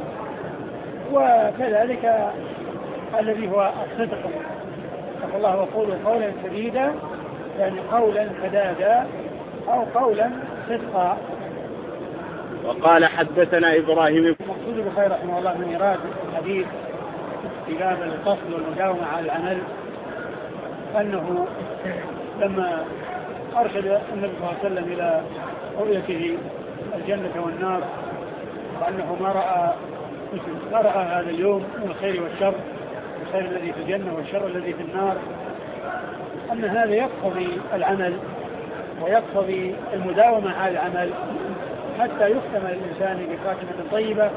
وكذلك الذي هو الصدق. الله وقول قولا سديدا، يعني قولا سدادا أو قولا صدقا. وقال: حدثنا إبراهيم. المقصود البخاري رحمه الله من إيراد الحديث في باب القصد والمداومة على العمل أنه لما أرشد النبي صلى الله عليه وسلم إلى رؤيته الجنة والنار، وأنه ما رأى ما رأى هذا اليوم من الخير والشر، الخير الذي في الجنة والشر الذي في النار، أن هذا يقتضي العمل ويقتضي المداومة على العمل حتى يختم الإنسان بخاتمة طيبة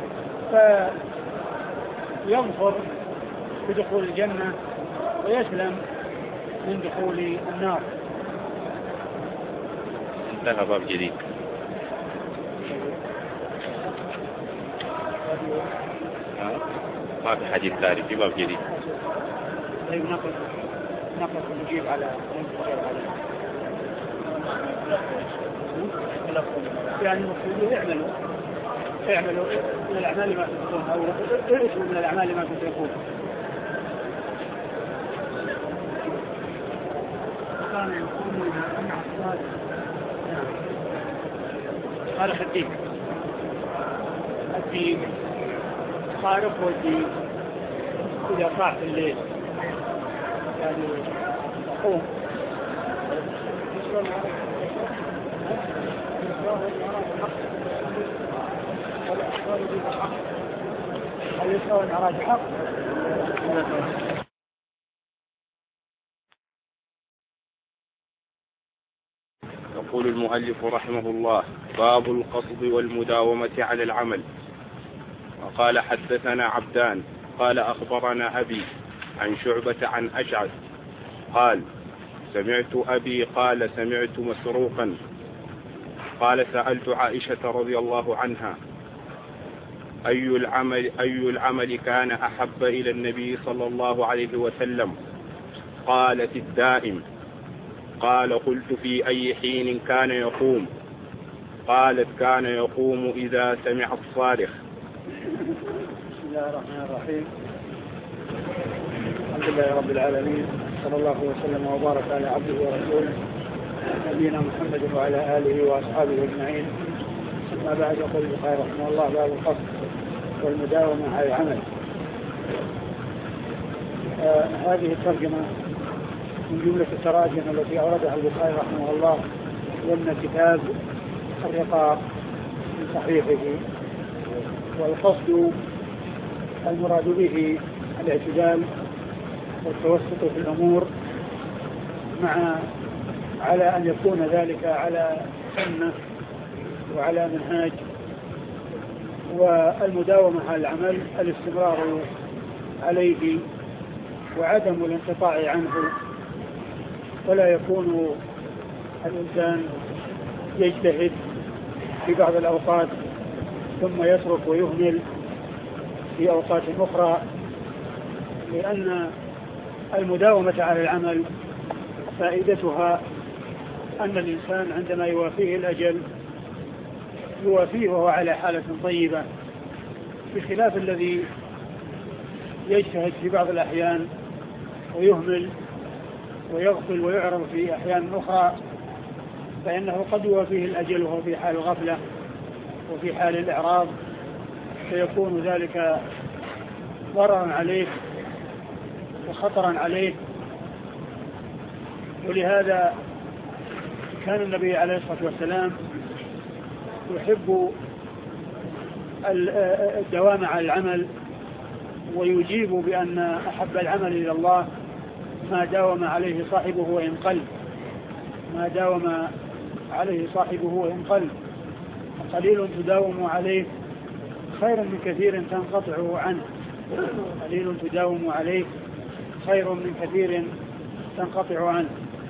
فيظفر بدخول الجنة ويسلم من دخول النار. انتهى باب جديد. ما في حديث ثاني، في باب جديد. طيب نقص نقص نجيب على يعني المقصود اعملوا اعملوا من الأعمال ما تتركون أو ائتوا من الأعمال ما تتركون. هذا خديك الدين خارق والدين إذا صاح في الليل يعني قوم هل يسوى العراج حق؟ يقول المؤلف رحمه الله: باب القصد والمداومة على العمل. وقال حدثنا عبدان قال أخبرنا أبي عن شعبة عن أشعث قال: سمعت أبي قال سمعت مسروقا قال: سألت عائشة رضي الله عنها: أي العمل, أي العمل كان أحب إلى النبي صلى الله عليه وسلم؟ قالت: الدائم. قال: قلت: في أي حين كان يقوم؟ قالت: كان يقوم إذا سمع الصارخ. بسم الله الرحمن الرحيم. الحمد لله رب العالمين، صلى الله وسلم وبارك على عبده ورسوله نبينا محمد وعلى آله وأصحابه أجمعين. أما بعد، يقول البخاري رحمه الله: باب القصد والمداومة على العمل. آه هذه الترجمة من جملة التراجم التي أوردها البخاري رحمه الله ضمن كتاب الرقاق من صحيحه. والقصد المراد به الاعتدال والتوسط في الأمور، مع على أن يكون ذلك على سنة وعلى منهاج. والمداومة على العمل الاستمرار عليه وعدم الانقطاع عنه، ولا يكون الإنسان يجتهد في بعض الأوقات ثم يترك ويهمل في أوقات أخرى، لأن المداومة على العمل فائدتها أن الإنسان عندما يوافيه الأجل يوافيه وهو على حالة طيبة، بخلاف الذي يجتهد في بعض الأحيان ويهمل ويغفل ويعرض في أحيان أخرى، فإنه قد يوافيه الأجل وهو في حال غفلة وفي حال الإعراض، فيكون ذلك ضررا عليه وخطرا عليه. ولهذا كان النبي عليه الصلاة والسلام يحب الدوام على العمل، ويجيب بأن أحب العمل إلى الله ما داوم عليه صاحبه وإن قل ما داوم عليه صاحبه وإن قل قليل تداوم عليه خير من كثير تنقطع عنه قليل تداوم عليه خير من كثير تنقطع عنه.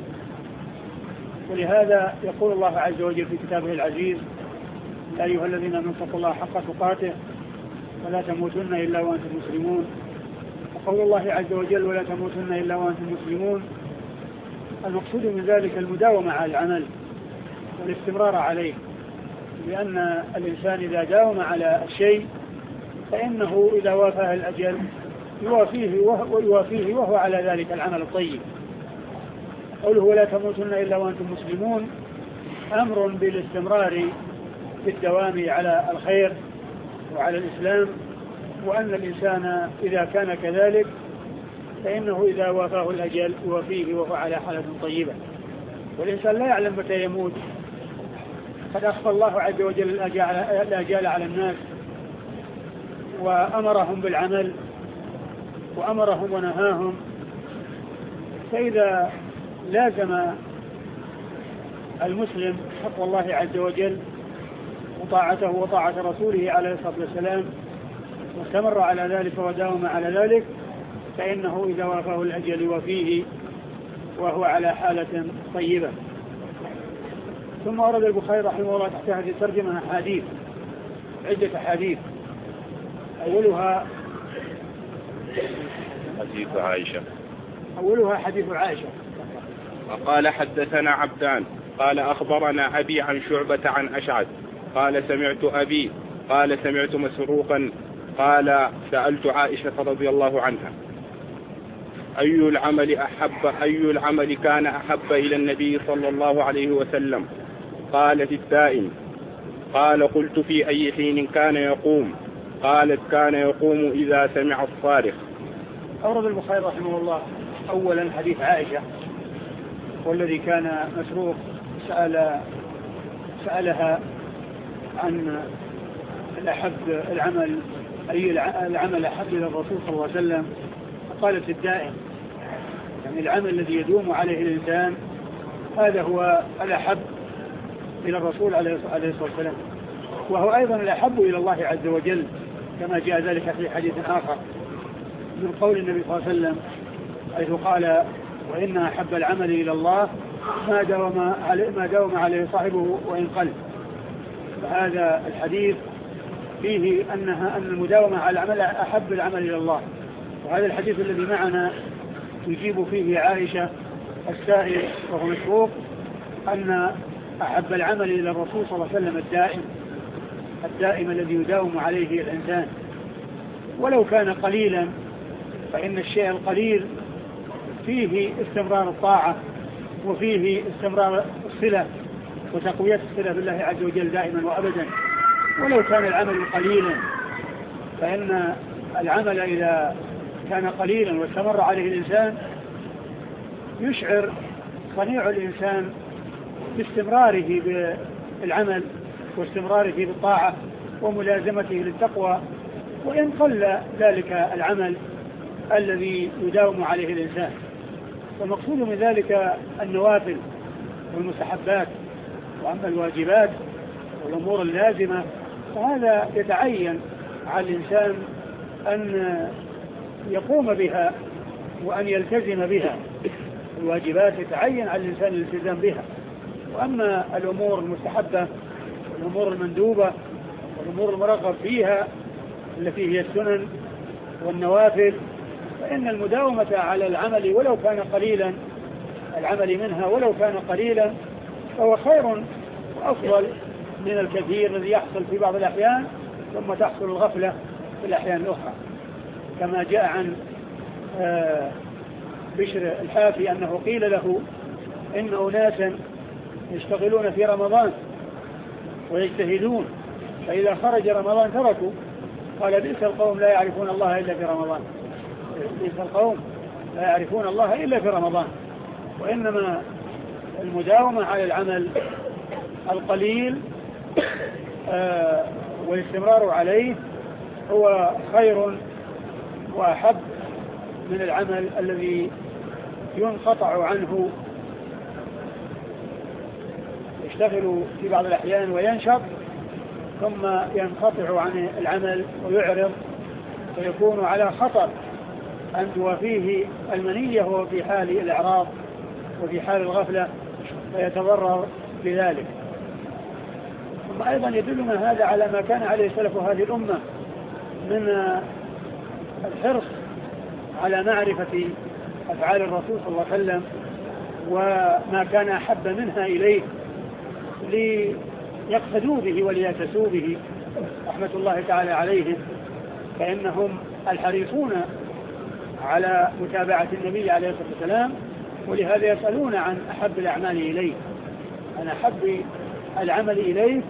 ولهذا يقول الله عز وجل في كتابه العزيز: يا أيها الذين آمنوا اتقوا الله حق تقاته ولا تموتن إلا وأنتم مسلمون. وقول الله عز وجل: ولا تموتن إلا وأنتم مسلمون، المقصود من ذلك المداومة على العمل والاستمرار عليه، لأن الإنسان إذا داوم على الشيء فإنه إذا وافاه الأجل يوافيه وهو, يوافيه وهو على ذلك العمل الطيب. قوله: ولا تموتن إلا وأنتم مسلمون، أمر بالاستمرار بالدوام على الخير وعلى الإسلام، وأن الإنسان إذا كان كذلك فإنه إذا وافاه الأجل يوافيه وهو على حالة طيبة. والإنسان لا يعلم متى يموت. قد أخفى الله عز وجل الآجال على الناس وأمرهم بالعمل وأمرهم ونهاهم، فإذا لازم المسلم حق الله عز وجل وطاعته وطاعة رسوله عليه الصلاة والسلام واستمر على ذلك وداوم على ذلك فإنه إذا وافاه الأجل وفيه وهو على حالة طيبة. ثم ورد البخاري رحمه الله تحت هذه الترجمة أحاديث عدة أحاديث أولها حديث عائشة أولها حديث عائشة. وقال حدثنا عبدان قال أخبرنا أبي عن شعبة عن أشعث قال سمعت أبي قال سمعت مسروقا قال سألت عائشة رضي الله عنها أي العمل أحب أي العمل كان أحب إلى النبي صلى الله عليه وسلم؟ قالت الدائم. قال قلت في أي حين كان يقوم؟ قالت كان يقوم إذا سمع الصارخ. أورد البخاري رحمه الله أولا حديث عائشة والذي كان مسروق سأل سألها عن الأحب العمل أي العمل أحب إلى الرسول صلى الله عليه وسلم، قالت الدائم، يعني العمل الذي يدوم عليه الإنسان هذا هو الأحب إلى الرسول عليه الصلاة والسلام، وهو أيضا الأحب إلى الله عز وجل كما جاء ذلك في حديث آخر من قول النبي صلى الله عليه وسلم حيث قال وإن أحب العمل إلى الله ما داوم عليه, ما داوم عليه صاحبه وإن قل. فهذا الحديث فيه أنها أن المداومة على العمل أحب العمل إلى الله. وهذا الحديث الذي معنا يجيب فيه عائشة السائل وهو مسروق أن أحب العمل إلى الرسول صلى الله عليه وسلم الدائم الدائم الذي يداوم عليه الإنسان ولو كان قليلا، فإن الشيء القليل فيه استمرار الطاعة وفيه استمرار الصلة وتقوية الصلة بالله عز وجل دائما وأبدا. ولو كان العمل قليلا فإن العمل إذا كان قليلا واستمر عليه الإنسان يشعر صنيع الإنسان باستمراره بالعمل واستمراره بالطاعة وملازمته للتقوى، وإن قل ذلك العمل الذي يداوم عليه الإنسان. والمقصود من ذلك النوافل والمستحبات، وأما الواجبات والأمور اللازمة فهذا يتعين على الإنسان أن يقوم بها وأن يلتزم بها. الواجبات يتعين على الإنسان الالتزام بها، وأما الأمور المستحبة والأمور المندوبة والأمور المرغب فيها التي هي السنن والنوافل فإن المداومة على العمل ولو كان قليلا العمل منها ولو كان قليلا فهو خير وأفضل من الكثير الذي يحصل في بعض الأحيان ثم تحصل الغفلة في الأحيان الأخرى، كما جاء عن بشر الحافي أنه قيل له إن أناسا يشتغلون في رمضان ويجتهدون فإذا خرج رمضان تركوا، قال بئس القوم لا يعرفون الله إلا في رمضان بئس القوم لا يعرفون الله إلا في رمضان. وإنما المداومة على العمل القليل آه والاستمرار عليه هو خير وأحب من العمل الذي ينقطع عنه يشتغل في بعض الأحيان وينشط ثم ينقطع عن العمل ويعرض فيكون على خطر أن توافيه المنية وهو في حال الإعراض وفي حال الغفلة فيتضرر بذلك. ثم أيضا يدلنا هذا على ما كان عليه سلف هذه الأمة من الحرص على معرفة أفعال الرسول صلى الله عليه وسلم وما كان أحب منها إليه ليقتدوا به وليتسوا به رحمة الله تعالى عليهم، فإنهم الحريصون على متابعة النبي عليه الصلاة والسلام، ولهذا يسألون عن أحب الأعمال إليه عن أحب العمل إليه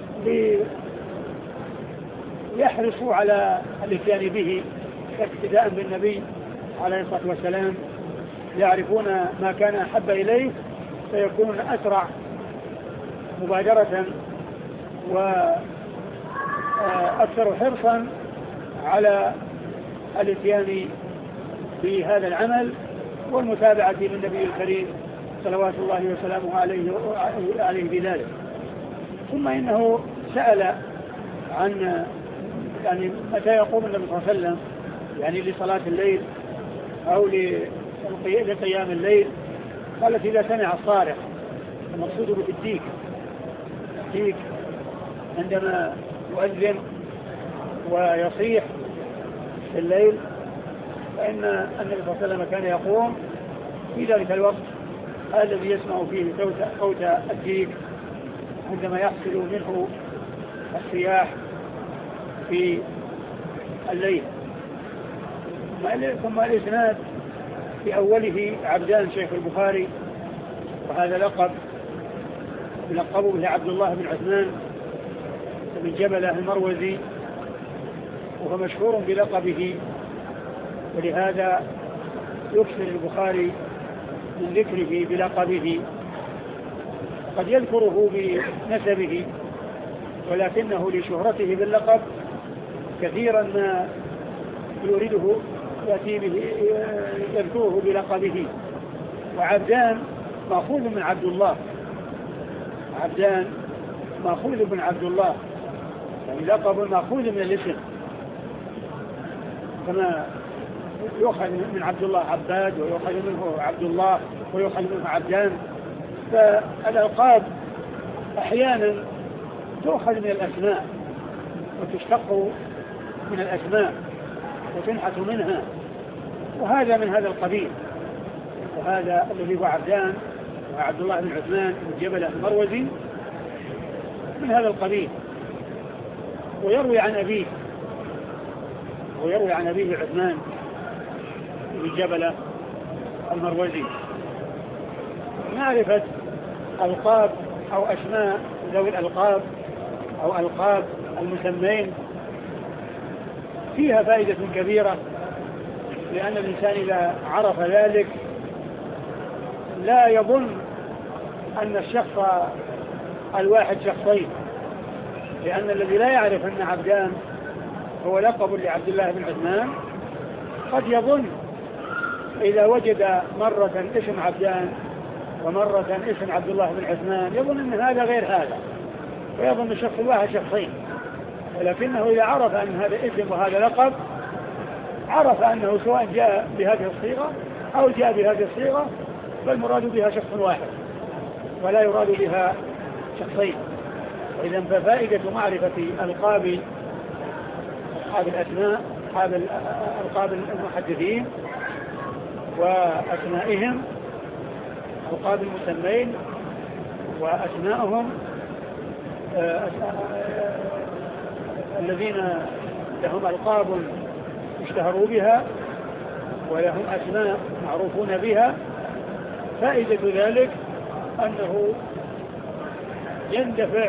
ليحرصوا على الاتيان به اقتداء بالنبي عليه الصلاة والسلام، يعرفون ما كان أحب إليه فيكونون أسرع مبادرة وأكثر حرصا على الاتيان بهذا العمل والمتابعة للنبي الكريم صلوات الله وسلامه عليه عليه بذلك. ثم إنه سأل عن يعني متى يقوم النبي صلى الله عليه وسلم يعني لصلاة الليل أو لقيام الليل، قالت إذا سمع الصارخ، المقصود بالديك، الديك عندما يؤذن ويصيح في الليل فإن النبي صلى الله عليه وسلم كان يقوم في ذلك الوقت الذي يسمع فيه صوت الديك عندما يحصل منه الصياح في الليل. ثم الإسناد في أوله عبدان شيخ البخاري، وهذا لقب يلقبه به عبد الله بن عثمان بن جبلة المروزي، وهو مشهور بلقبه، ولهذا يكثر البخاري من ذكره بلقبه. قد يذكره بنسبه ولكنه لشهرته باللقب كثيرا ما يريده يأتي به يذكره بلقبه. وعبدان مأخوذ من عبد الله، عبدان مأخوذ من عبد الله، يعني لقب مأخوذ من الاسم، كما يؤخذ من عبد الله عباد، ويؤخذ منه عبد الله، ويؤخذ منه عبدان. فالألقاب أحيانا تؤخذ من الأسماء وتشتق من الأسماء وتنحت منها، وهذا من هذا القبيل. وهذا الذي هو عبدان وعبد الله بن عثمان بن جبلة المروزي من هذا القبيل. ويروي عن أبيه ويروي عن أبيه عثمان بن جبلة المروزي. معرفة ألقاب أو أسماء ذوي الألقاب أو ألقاب المسمين فيها فائدة كبيرة، لأن الإنسان إذا عرف ذلك لا يظن أن الشخص الواحد شخصين، لأن الذي لا يعرف أن عبدان هو لقب لعبد الله بن عثمان قد يظن إذا وجد مرة اسم عبدان ومرة اسم عبد الله بن عثمان يظن أن هذا غير هذا، ويظن الشخص الواحد شخصين. ولكنه إذا عرف أن هذا اسم وهذا لقب عرف أنه سواء جاء بهذه الصيغة أو جاء بهذه الصيغة فالمراد بها شخص واحد ولا يراد بها شخصين. إذن ففائدة معرفة ألقاب أصحاب الأسماء، أصحاب ألقاب المحدثين وأسمائهم، ألقاب المسمين وأسمائهم الذين لهم ألقاب اشتهروا بها ولهم أسماء معروفون بها. فائدة ذلك أنه يندفع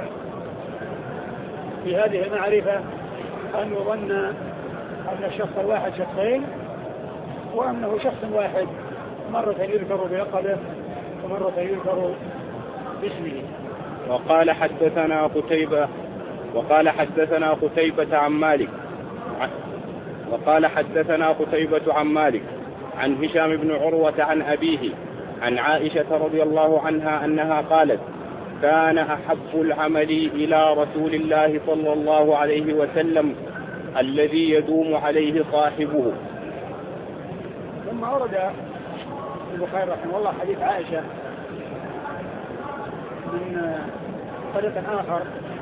في هذه المعرفة أن يظن أن الشخص الواحد شخصين، وأنه شخص واحد مرة يذكر بلقبه ومرة يذكر باسمه. وقال حدثنا قتيبة وقال حدثنا قتيبة عن مالك وقال حدثنا قتيبة عن مالك عن هشام بن عروة عن أبيه عن عائشة رضي الله عنها أنها قالت: كان أحب العمل إلى رسول الله صلى الله عليه وسلم الذي يدوم عليه صاحبه. ثم ورد البخاري رحمه الله حديث عائشة من طريق آخر،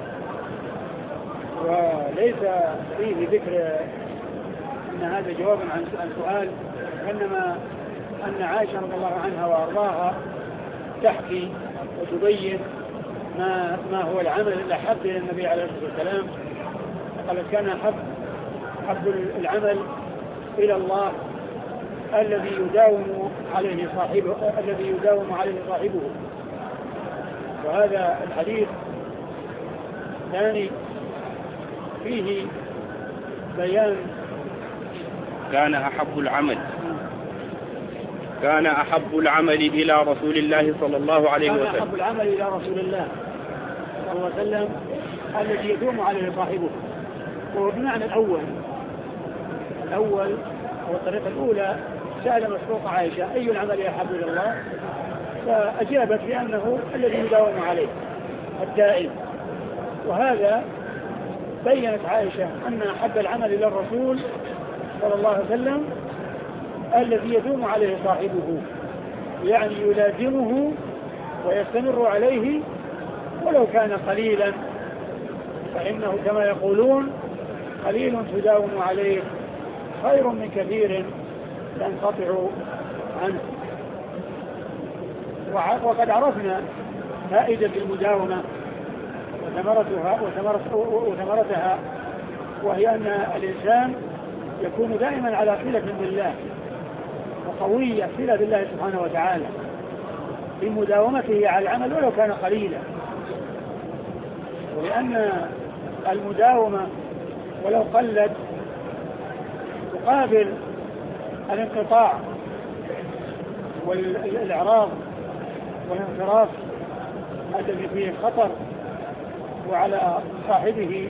وليس فيه ذكر أن هذا جواب عن سؤال، إنما أن عائشة رضي الله عنها وأرضاها تحكي وتبين ما ما هو العمل الأحب إلى النبي عليه الصلاة والسلام. قالت: كان أحب أحب العمل إلى الله الذي يداوم عليه صاحبه الذي يداوم عليه صاحبه. وهذا الحديث ثاني فيه بيان كان أحب العمل كان أحب العمل إلى رسول الله صلى الله عليه وسلم كان أحب العمل إلى رسول الله صلى الله عليه وسلم الذي يدوم عليه صاحبه. وبمعنى الأول الأول والطريقة الأولى سأل مسروق عائشة: أي العمل أحب إلى الله؟ فأجابت بأنه الذي يداوم عليه الدائم. وهذا بيّنت عائشة أن أحب العمل إلى الرسول صلى الله عليه وسلم الذي يدوم عليه صاحبه، يعني يلازمه ويستمر عليه ولو كان قليلا، فإنه كما يقولون قليل تداوم عليه خير من كثير تنقطع عنه. وقد عرفنا فائدة المداومة وثمرتها, وثمرتها وهي أن الإنسان يكون دائما على صلة بالله وقوية صلة بالله سبحانه وتعالى بمداومته على العمل ولو كان قليلا، ولأن المداومة ولو قلت تقابل الانقطاع والإعراض والانصراف الذي فيه خطر، وعلى صاحبه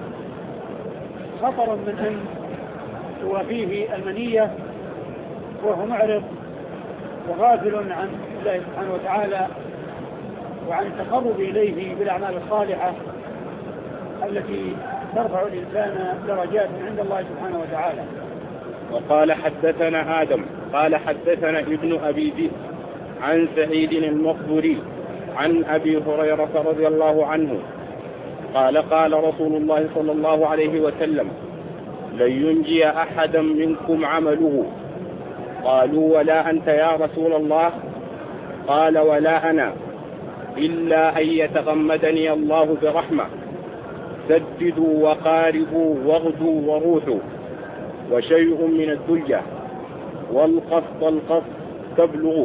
خطر من أن توافيه المنية وهو معرض وغافل عن الله سبحانه وتعالى وعن التقرب إليه بالأعمال الصالحة التي ترفع الإنسان درجات عند الله سبحانه وتعالى. وقال حدثنا آدم قال حدثنا ابن أبي ذئب عن سعيد المقبري عن أبي هريرة رضي الله عنه قال قال رسول الله صلى الله عليه وسلم: لن ينجي أحدا منكم عمله. قالوا: ولا أنت يا رسول الله؟ قال: ولا أنا، إلا أن يتغمدني الله برحمة. سددوا وقاربوا واغدوا وروحوا، وشيء من الدلجة، والقصد القصد تبلغوا.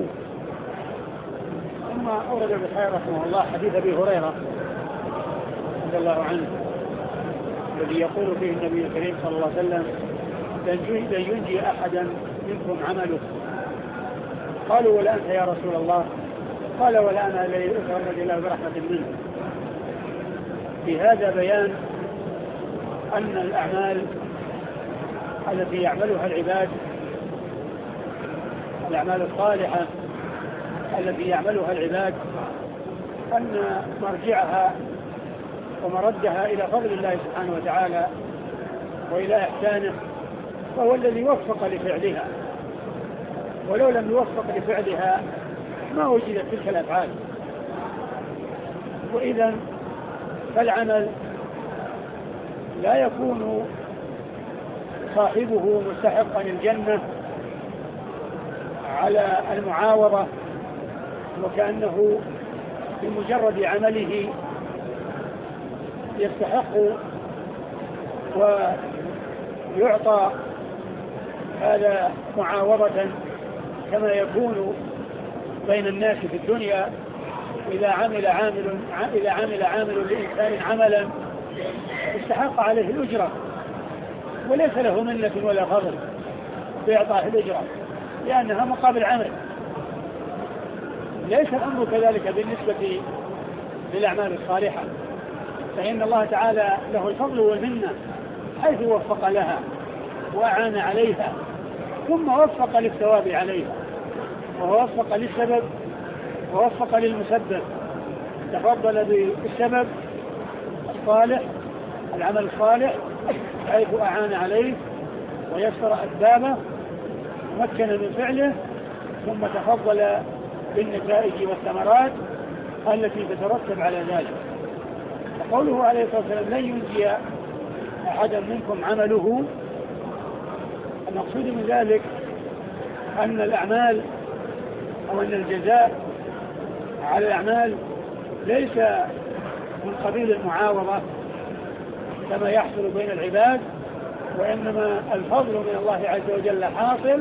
ثم أورد البخاري رحمه الله حديث أبي هريرة رضي الله عنه الذي يقول فيه النبي الكريم صلى الله عليه وسلم: لن ينجي أحدا منكم عمله. قالوا: ولا أنت يا رسول الله؟ قال: ولا أنا، الذي أتغمد الله برحمة منه. في هذا بيان أن الأعمال التي يعملها العباد، الأعمال الصالحة التي يعملها العباد، أن مرجعها ومردها إلى فضل الله سبحانه وتعالى وإلى إحسانه، وهو الذي وفق لفعلها، ولو لم يوفق لفعلها ما وجدت تلك الأفعال. وإذا فالعمل لا يكون صاحبه مستحقا الجنة على المعاوضة وكأنه بمجرد عمله يستحق ويعطى هذا معاوضة كما يكون بين الناس في الدنيا. إذا عمل عامل إذا عمل عامل لإنسان عملا استحق عليه الأجرة وليس له منة ولا فضل بإعطاء الأجرة لأنها مقابل عمل. ليس الأمر كذلك بالنسبة للأعمال الصالحة، فإن الله تعالى له الفضل والمنة حيث وفق لها وأعان عليها ثم وفق للثواب عليها، ووفق للسبب ووفق للمسبب، تفضل بالسبب الصالح العمل الصالح حيث أعان عليه ويسر أسبابه ومكن من فعله، ثم تفضل بالنتائج والثمرات التي تترتب على ذلك. وقوله عليه الصلاة والسلام: لن ينجي أحدا منكم عمله، المقصود من ذلك أن الأعمال أو أن الجزاء على الأعمال ليس من قبيل المعاوضة كما يحصل بين العباد، وإنما الفضل من الله عز وجل حاصل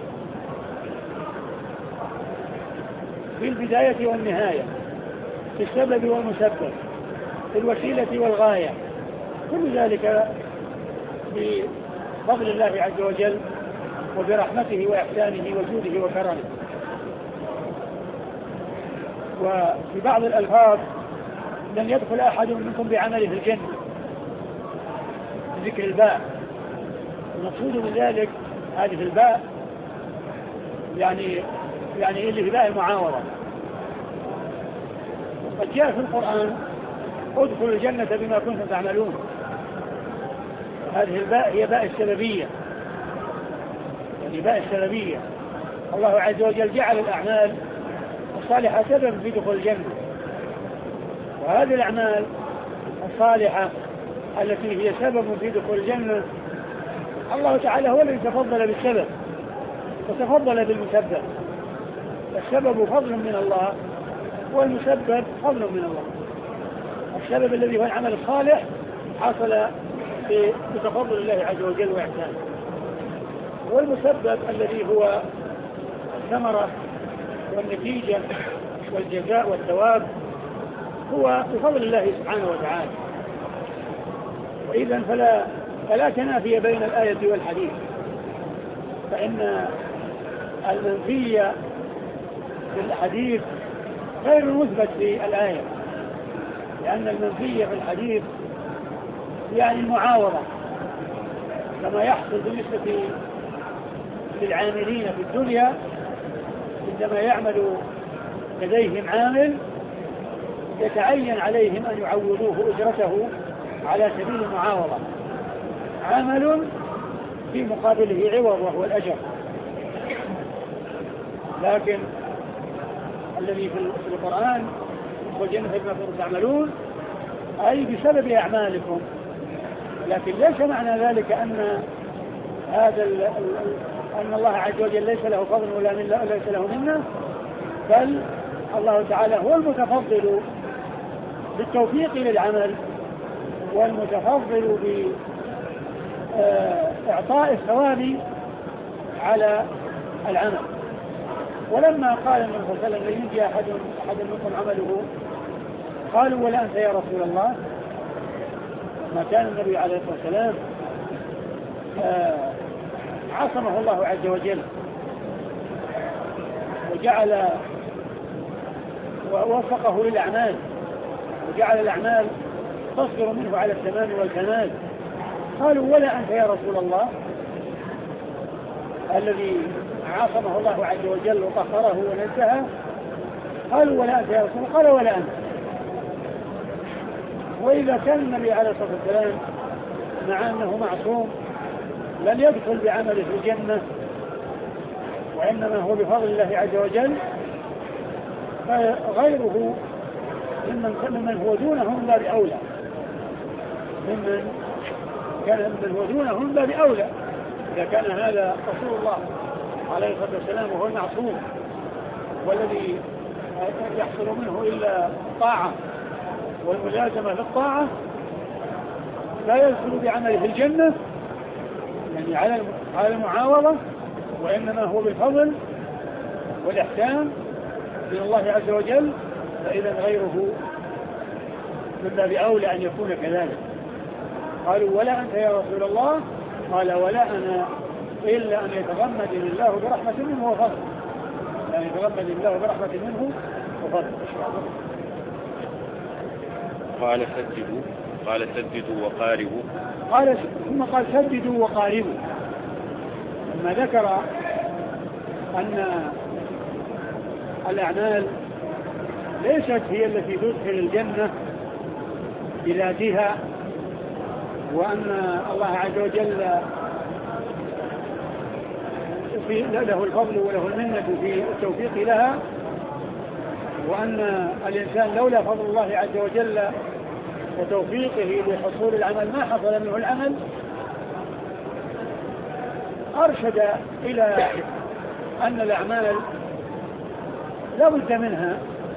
في البداية والنهاية، في السبب والمسبب، في الوسيلة والغاية، كل ذلك بفضل الله عز وجل وبرحمته وإحسانه وجوده وكرمه. وفي بعض الألفاظ: لن يدخل أحد منكم بعمله في الجنة، ذكر الباء. المقصود من ذلك هذه الباء يعني يعني اللي في باء المعاوضة. وقد جاء في القرآن ادخلوا الجنة بما كنتم تعملون. هذه الباء هي باء السببية، يعني باء السببية. الله عز وجل جعل الأعمال الصالحة سبب في دخول الجنة، وهذه الأعمال الصالحة التي هي سبب في دخول الجنة الله تعالى هو الذي تفضل بالسبب وتفضل بالمسبب. السبب فضل من الله والمسبب فضل من الله. السبب الذي هو العمل الصالح حصل بتفضل الله عز وجل وإحسانه، والمسبب الذي هو الثمرة والنتيجة والجزاء والثواب هو بفضل الله سبحانه وتعالى. وإذا فلا, فلا تنافي بين الآية والحديث، فإن المنفي في الحديث غير المثبت في الآية، لأن المنفي في الحديث يعني المعاوضة كما يحصل بالنسبة للعاملين في الدنيا عندما يعمل لديهم عامل يتعين عليهم أن يعوضوه أجرته على سبيل المعاوضة، عمل في مقابله عوض وهو الأجر. لكن الذي في القرآن والجنة بما كنتم تعملون أي بسبب أعمالكم، لكن ليس معنى ذلك أن هذا ال ال أن الله عز وجل ليس له فضل ولا من ليس له منه، بل الله تعالى هو المتفضل بالتوفيق للعمل والمتفضل بإعطاء الثواب على العمل. ولما قال النبي صلى الله عليه وسلم لن ينجي أحد أحد منكم عمله قالوا ولا أنت يا رسول الله، ما كان النبي عليه الصلاة والسلام عصمه الله عز وجل وجعل ووفقه للأعمال وجعل الأعمال تصدر منه على التمام والكمال. قالوا ولا أنت يا رسول الله الذي عاصمه الله عز وجل وطهره ونزهه، قالوا ولا أنت يا رسول الله، قال ولا أنت. وإذا كان النبي عليه الصلاة والسلام مع أنه معصوم لن يدخل بعمله في الجنة وإنما هو بفضل الله عز وجل، فغيره ممن من هو دونه من باب أولى ممن كان من هو دونه من باب أولى. إذا كان هذا رسول الله عليه الصلاة والسلام وهو المعصوم والذي يحصل منه إلا طاعة والملازمة للطاعة لا يدخل بعمله الجنة يعني على المعاوضة، وإنما هو بالفضل والإحسان من الله عز وجل، فإذا غيره من باب أولى أن يكون كذلك. قالوا ولا أنت يا رسول الله، قال ولا أنا إلا أن يتغمدني الله برحمة منه وفضل، يعني يتغمدني الله برحمة منه وفضل. قال سددوا قال سددوا وقاربوا قال ثم قال سددوا وقاربوا، لما ذكر أن الأعمال ليست هي التي تدخل الجنة بذاتها، وأن الله عز وجل له الفضل وله المنة في التوفيق لها، وأن الإنسان لولا فضل الله عز وجل وتوفيقه لحصول العمل ما حصل منه العمل، أرشد إلى أن الأعمال لا بد منها،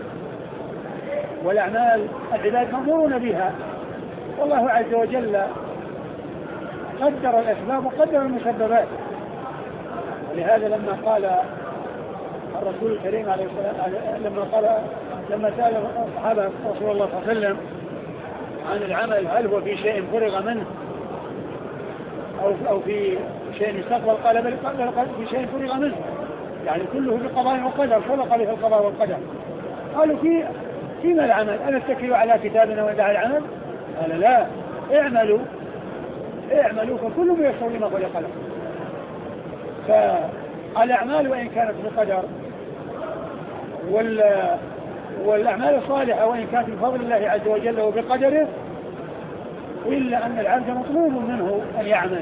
والأعمال العباد مأمورون بها، والله عز وجل قدر الأسباب وقدر المسببات. ولهذا لما قال الرسول الكريم عليه الصلاة لما قال لما سأل الصحابة رسول الله صلى الله عليه وسلم عن العمل هل هو في شيء فرغ منه أو أو في شيء استقبل، قال بل قال في شيء فرغ منه، يعني كله بقضاء وقدر، سبق به القضاء والقدر. قالوا في فيما العمل؟ أنا أتكل على كتابنا وندع العمل؟ قال لا، اعملوا اعملوا فكل ميسر لما خلق له. فالأعمال وإن كانت بقدر والأعمال الصالحة وإن كانت من فضل الله عز وجل وبقدره، إلا أن العبد مطلوب منه أن يعمل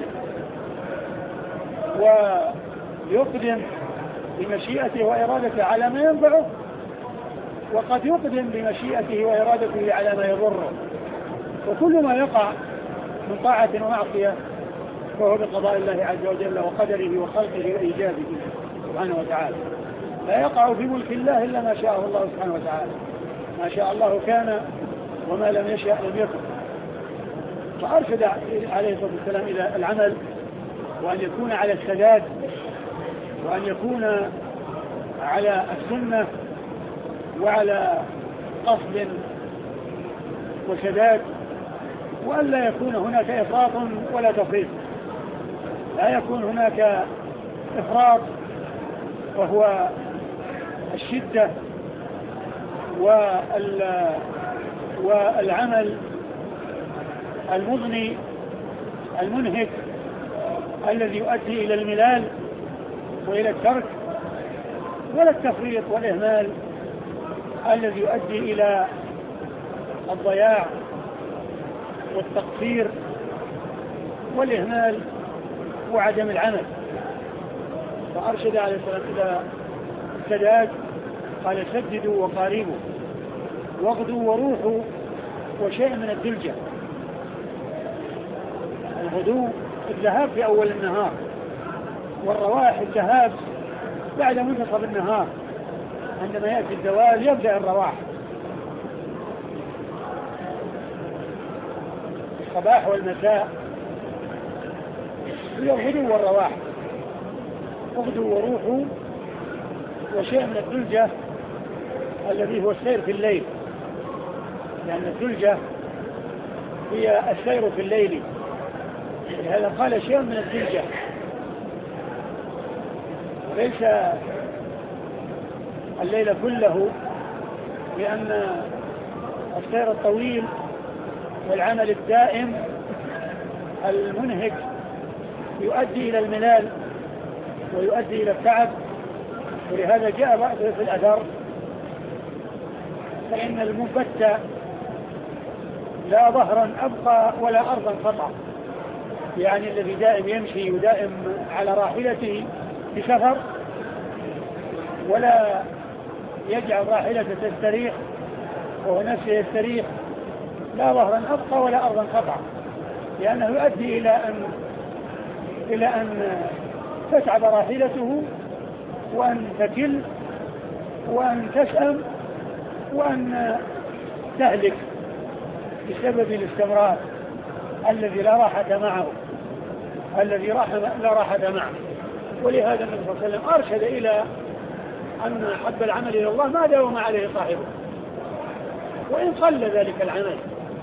ويقدم بمشيئته وإرادته على ما ينفعه، وقد يقدم بمشيئته وإرادته على ما يضره. وكل ما يقع من طاعة ومعصية فهو بقضاء الله عز وجل وقدره وخلقه وإيجابه سبحانه وتعالى، لا يقع في ملك الله إلا ما شاء الله سبحانه وتعالى. ما شاء الله كان وما لم يشاء لم يكن. فأرشد عليه الصلاة والسلام إلى العمل، وأن يكون على السداد، وأن يكون على السنة وعلى قصد وسداد، وأن لا يكون هناك إفراط ولا تفريط. لا يكون هناك إفراط وهو الشدة والعمل المضني المنهك الذي يؤدي إلى الملال وإلى الترك، ولا التفريط والإهمال الذي يؤدي إلى الضياع والتقصير والإهمال وعدم العمل. فأرشد عليه الصلاة والسلام إلى السداد، قال سددوا وقاربوا واغدوا وروحوا وشيء من الدلجة. الغدو الذهاب في أول النهار، والرواح الذهاب بعد منتصف النهار، عندما يأتي الزوال يبدأ الرواح. الصباح والمساء هي الغدو والرواح. اغدوا وروحوا وشيء من الدلجة الذي هو السير في الليل، لأن يعني الدلجة هي السير في الليل، هذا قال شيء من الدلجة، وليس الليل كله، لأن السير الطويل والعمل الدائم المنهك يؤدي إلى الملال ويؤدي إلى التعب. ولهذا جاء بعض في الأثر فإن المبتة لا ظهرا أبقى ولا أرضا قطع، يعني الذي دائم يمشي ودائم على راحلته بسفر ولا يجعل راحلته تستريح وهو نفسه يستريح، لا ظهرا أبقى ولا أرضا قطع، لأنه يؤدي إلى أن إلى أن تتعب راحلته وأن تكل وأن تسأم وأن تهلك بسبب الاستمرار الذي لا راحة معه الذي لا راحة معه. ولهذا النبي صلى الله عليه وسلم أرشد إلى أن حب العمل إلى الله ما داوم عليه صاحبه وإن قل ذلك العمل.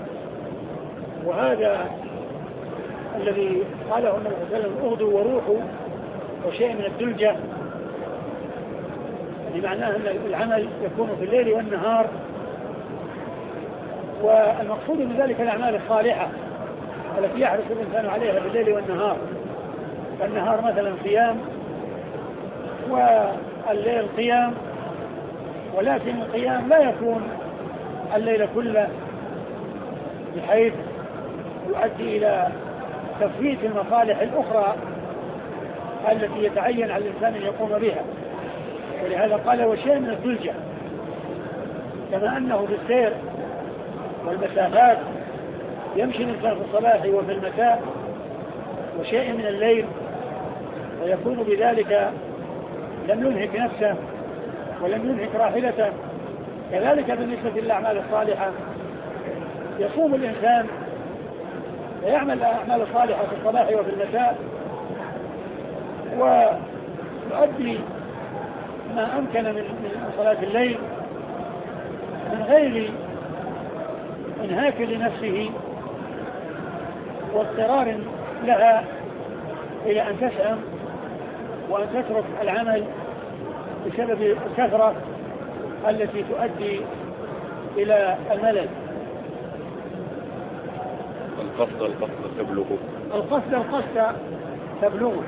وهذا الذي قاله النبي صلى الله عليه وسلم اغدوا وروحوا وشيء من الدلجة، يعني معناه أن العمل يكون في الليل والنهار. والمقصود من ذلك الأعمال الصالحة التي يحرص الإنسان عليها بالليل والنهار. النهار مثلا قيام والليل قيام، ولكن القيام لا يكون الليل كله بحيث يؤدي إلى تفويت المصالح الأخرى التي يتعين على الإنسان أن يقوم بها. ولهذا قال وشيء من الدلجة، كما أنه في السير والمسافات يمشي الإنسان في الصباح وفي المساء وشيء من الليل، ويكون بذلك لم ينهك نفسه ولم ينهك راحلته. كذلك بالنسبة للأعمال الصالحة يصوم الإنسان ويعمل الأعمال الصالحة في الصباح وفي المساء ويؤدي ما أمكن من صلاة الليل من غير انهاك لنفسه واضطرار لها إلى أن تسأم وأن تترك العمل بسبب الكثرة التي تؤدي إلى الملل. القصد القصد تبلغه القصد القصد تبلغه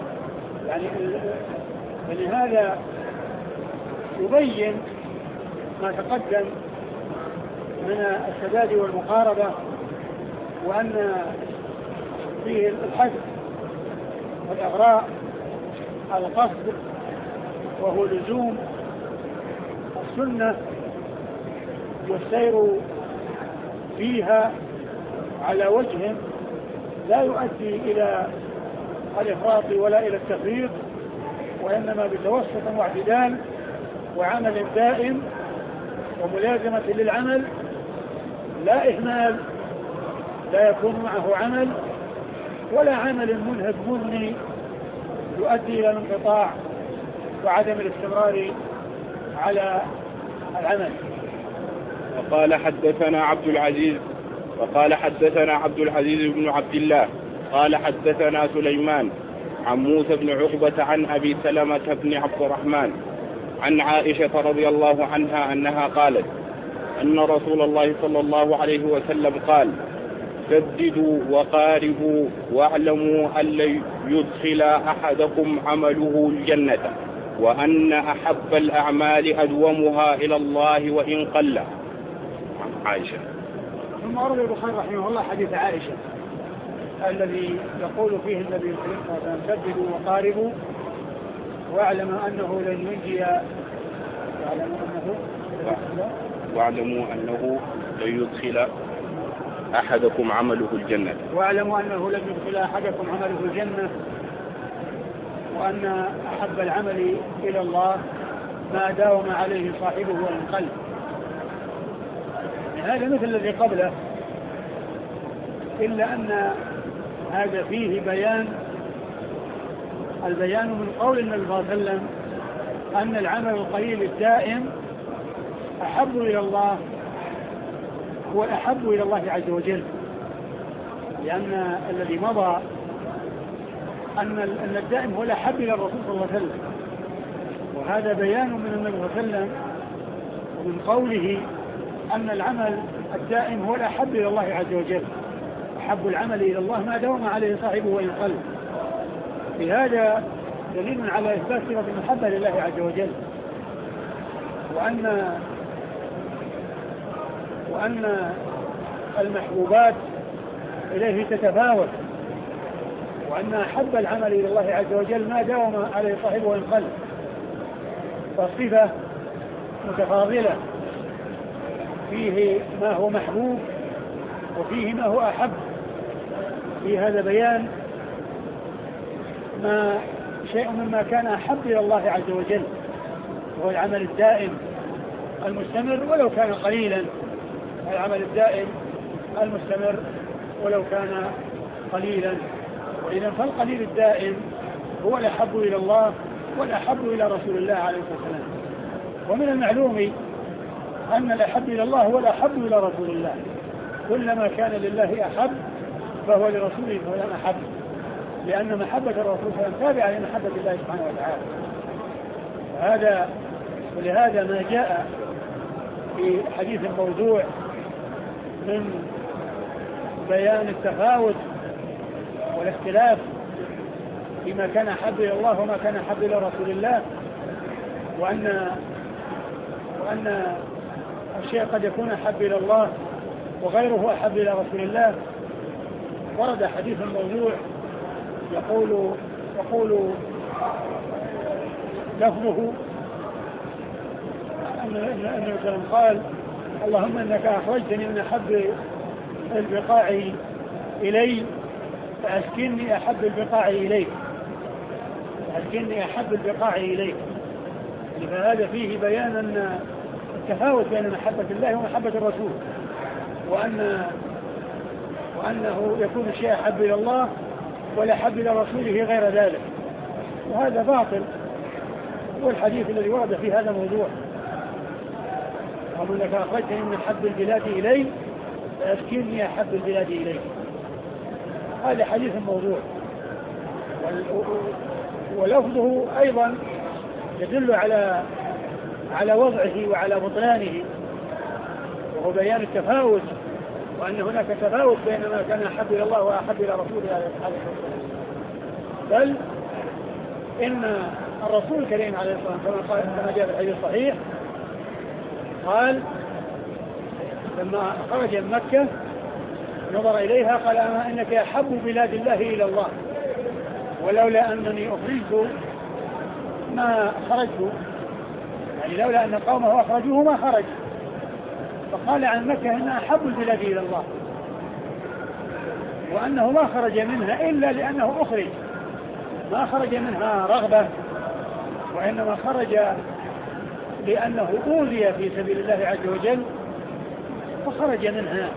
يعني يعني هذا يبين ما تقدم من السداد والمقاربة، وأن فيه الحث والإغراء على القصد وهو لزوم السنة والسير فيها على وجه لا يؤدي إلى الإفراط ولا إلى التفريط، وإنما بتوسط واعتدال وعمل دائم وملازمة للعمل، لا إهمال لا يكون معه عمل، ولا عمل منهك مضني يؤدي إلى الانقطاع وعدم الاستمرار على العمل. وقال حدثنا عبد العزيز وقال حدثنا عبد العزيز بن عبد الله قال حدثنا سليمان عن موسى بن عقبة عن أبي سلمة بن عبد الرحمن عن عائشة رضي الله عنها أنها قالت أن رسول الله صلى الله عليه وسلم قال: سددوا وقاربوا واعلموا أن لن يدخل أحدكم عمله الجنة، وأن أحب الأعمال أدومها إلى الله وإن قل. عائشة. ثم أورد البخاري رحمه الله حديث عائشة الذي يقول فيه النبي صلى الله عليه وسلم: سددوا وقاربوا واعلموا أنه لن ينجي واعلموا أنه واعلموا أنه لن يدخل أحدكم عمله الجنة واعلموا أنه لن يدخل أحدكم عمله الجنة، وأن أحب العمل إلى الله ما داوم عليه صاحبه وإن قل. هذا مثل الذي قبله، إلا أن هذا فيه بيان البيان من قول النبي صلى الله عليه وسلم أن العمل القليل الدائم أحب إلى الله هو أحب إلى الله عز وجل، لأن الذي مضى أن أن الدائم هو الأحب إلى الرسول صلى الله عليه وسلم، وهذا بيان من النبي صلى الله عليه وسلم ومن قوله أن العمل الدائم هو الأحب إلى الله عز وجل. أحب العمل إلى الله ما داوم عليه صاحبه وإن قل. بهذا دليل على إثبات صفة المحبة لله عز وجل، وأن وأن المحبوبات إليه تتفاوت، وأن أحب العمل إلى الله عز وجل ما داوم عليه صاحبه وإن قل، فالصفة متفاضلة، فيه ما هو محبوب وفيه ما هو أحب. في هذا بيان ما شيء مما كان أحب إلى الله عز وجل، وهو العمل الدائم المستمر ولو كان قليلا، العمل الدائم المستمر ولو كان قليلا. وإذا فالقليل الدائم هو الأحب إلى الله والأحب إلى رسول الله عليه الصلاة والسلام. ومن المعلوم أن الأحب إلى الله هو الأحب إلى رسول الله، كلما كان لله أحب فهو لرسوله صلى الله عليه وسلم أحب، لأن محبة الرسول صلى الله عليه وسلم تابعة لمحبة الله سبحانه وتعالى. وهذا ولهذا ما جاء في حديث الموضوع من بيان التفاوت والاختلاف فيما كان أحب إلى الله وما كان أحب إلى رسول الله، وأن وأن الشيء قد يكون أحب إلى الله وغيره أحب إلى رسول الله. ورد حديث الموضوع يقول يقول لفظه أن النبي صلى الله عليه وسلم قال: اللهم إنك أخرجتني من أحب البقاع إلي فأسكنني أحب البقاع إليك فأسكنني أحب البقاع إليك. فهذا فيه بيان أن التفاوت بين محبة الله ومحبة الرسول، وأن وأنه يكون الشيء أحب إلى الله ولا أحب إلى رسوله غير ذلك، وهذا باطل. والحديث الذي ورد في هذا الموضوع: اللهم إنك أخرجتني من أحب البلاد إلي فأسكنني أحب البلاد إليك، هذا حديث موضوع. ولفظه أيضا يدل على على وضعه وعلى بطلانه، وهو بيان التفاوت، وأن هناك تفاوت بين ما كان أحب إلى الله وأحب إلى رسوله عليه الصلاة والسلام. بل إن الرسول الكريم عليه الصلاة والسلام كما جاء في الحديث الصحيح قال لما خرج من مكة نظر إليها قال أما إنك أحب بلاد الله إلى الله، ولولا أنني أخرجت ما خرجت، يعني لولا أن قومه أخرجوه ما خرج. فقال عن مكة إنها أحب البلاد إلى الله، وأنه ما خرج منها إلا لأنه أخرج، ما خرج منها رغبة، وإنما خرج لأنه أوذي في سبيل الله عز وجل فخرج منها.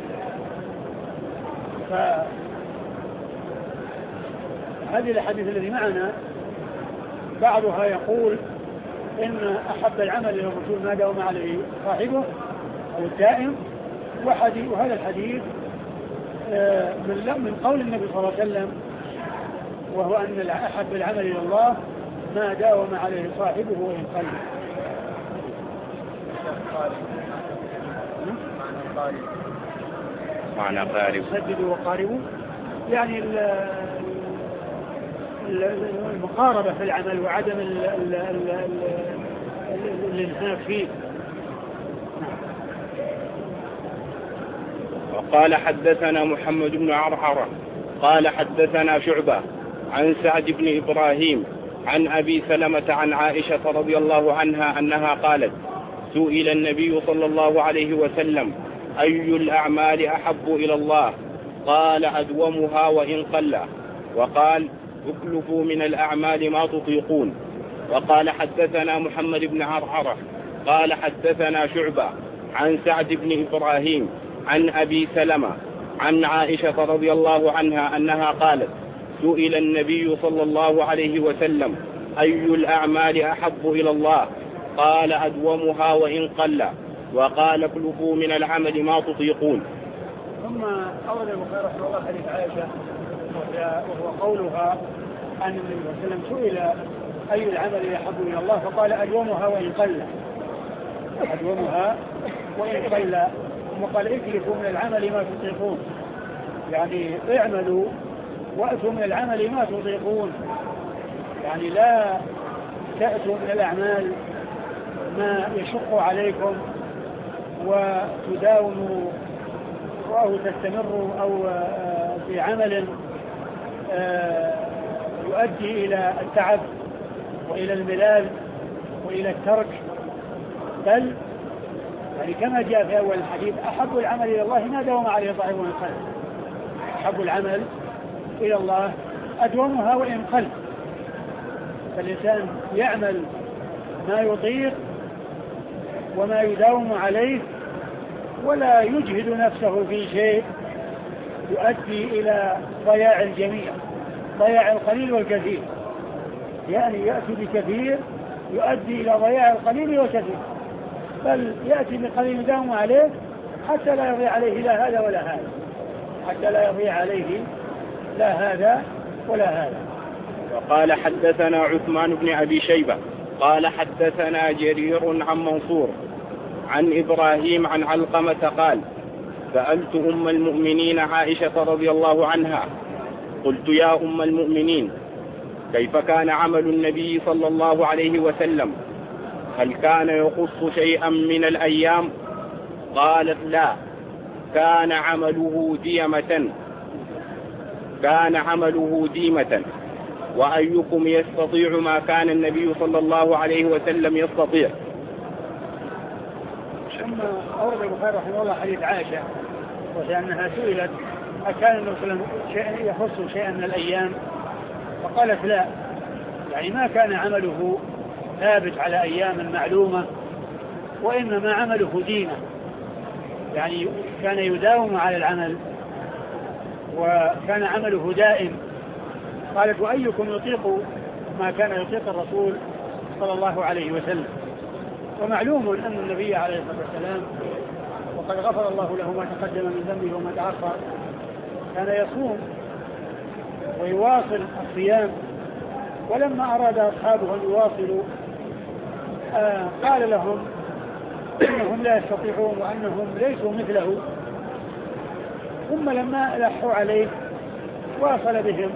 فهذه الحديث الذي معنا بعضها يقول إن أحب العمل إلى الرسول ما داوم عليه صاحبه أو الدائم، وهذا الحديث من قول النبي صلى الله عليه وسلم، وهو أن أحب العمل إلى الله ما داوم عليه صاحبه وإن قل. معنى قارب سددوا وقاربوا، يعني المقاربة في العمل وعدم الانهاك فيه. وقال حدثنا محمد بن عرعرة قال حدثنا شعبة عن سعد بن إبراهيم عن أبي سلمة عن عائشة رضي الله عنها أنها قالت سئل النبي صلى الله عليه وسلم أي الأعمال أحب إلى الله؟ قال أدومها وإن قل، وقال اكلفوا من الأعمال ما تطيقون. وقال حدثنا محمد بن عرعرة قال حدثنا شعبة عن سعد بن إبراهيم عن أبي سلمة عن عائشة رضي الله عنها أنها قالت سئل النبي صلى الله عليه وسلم أي الأعمال أحب إلى الله؟ قال أدومها وإن قل، وقال اكلفوا من العمل ما تطيقون. ثم أورد البخاري رحمه الله حديث عائشة وهو قولها أن النبي صلى الله عليه وسلم سئل أي العمل أحب إلى الله فقال أدومها وإن قل، أدومها وإن قل، وقال اكلفوا من العمل ما تطيقون، يعني اعملوا وأتوا من العمل ما تطيقون، يعني لا تأتوا من الأعمال ما يشق عليكم وتداوموا أو تستمروا أو في عمل يؤدي إلى التعب وإلى الملال وإلى الترك، بل يعني كما جاء في أول الحديث أحب العمل إلى الله ما داوم عليه صاحبه وإن قل، أحب العمل إلى الله أدومها وإن قل، فالإنسان يعمل ما يطيق وما يداوم عليه ولا يجهد نفسه في شيء يؤدي إلى ضياع الجميع، ضياع القليل والكثير، يعني يأتي بكثير يؤدي إلى ضياع القليل والكثير، بل يأتي بقليل يداوم عليه حتى لا يضيع عليه لا هذا ولا هذا، حتى لا يضيع عليه لا هذا ولا هذا. وقال حدثنا عثمان بن أبي شيبة قال حدثنا جرير عن منصور عن إبراهيم عن علقمة قال سألت أم المؤمنين عائشة رضي الله عنها قلت يا أم المؤمنين كيف كان عمل النبي صلى الله عليه وسلم؟ هل كان يقص شيئا من الأيام؟ قالت لا، كان عمله ديمة كان عمله ديمة وأيكم يستطيع ما كان النبي صلى الله عليه وسلم يستطيع. ثم أورد البخاري رحمه الله حديث عائشة وأنها سئلت أكان النبي صلى الله عليه وسلم يخص شيئا من الأيام؟ فقالت لا، يعني ما كان عمله ثابت على أيام معلومة، وإنما عمله ديمة، يعني كان يداوم على العمل وكان عمله دائم. قالت وأيكم يطيق ما كان يطيق الرسول صلى الله عليه وسلم؟ ومعلوم أن النبي عليه الصلاة والسلام وقد غفر الله له ما تقدم من ذنبه وما تأخر كان يصوم ويواصل الصيام، ولما أراد أصحابه أن يواصلوا آه قال لهم إنهم لا يستطيعون وأنهم ليسوا مثله، ثم لما ألحوا عليه واصل بهم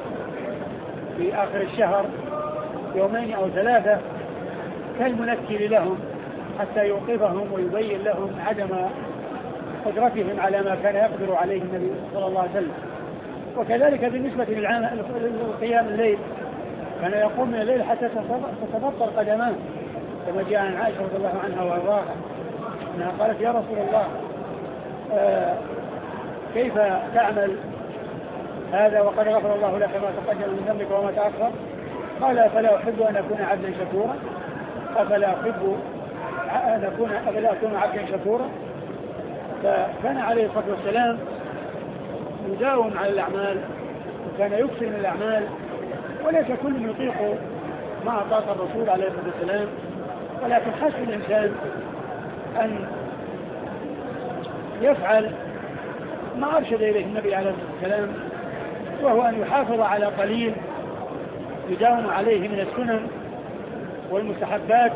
في آخر الشهر يومين أو ثلاثة كالمنكر لهم حتى يوقفهم ويبين لهم عدم قدرتهم على ما كان يقدر عليه النبي صلى الله عليه وسلم. وكذلك بالنسبة للقيام الليل، كان يقوم من الليل حتى تتبطر قدماه، كما جاء عن عائشة رضي الله عنها وارضاها انها قالت يا رسول الله آه كيف تعمل هذا وقد غفر الله لك ما تقدم من ذنبك وما تأخر؟ قال فلا أحب أن أكون عبدا شكورا أفلا أحب أن أكون أفلا أكون عبدا شكورا. فكان عليه الصلاة والسلام يداوم على الأعمال وكان يكثر من الأعمال، وليس كل يطيق ما أطاق الرسول عليه الصلاة والسلام، ولكن حسب الإنسان أن يفعل ما أرشد إليه النبي عليه الصلاة والسلام، وهو أن يحافظ على قليل يداوم عليه من السنن والمستحبات،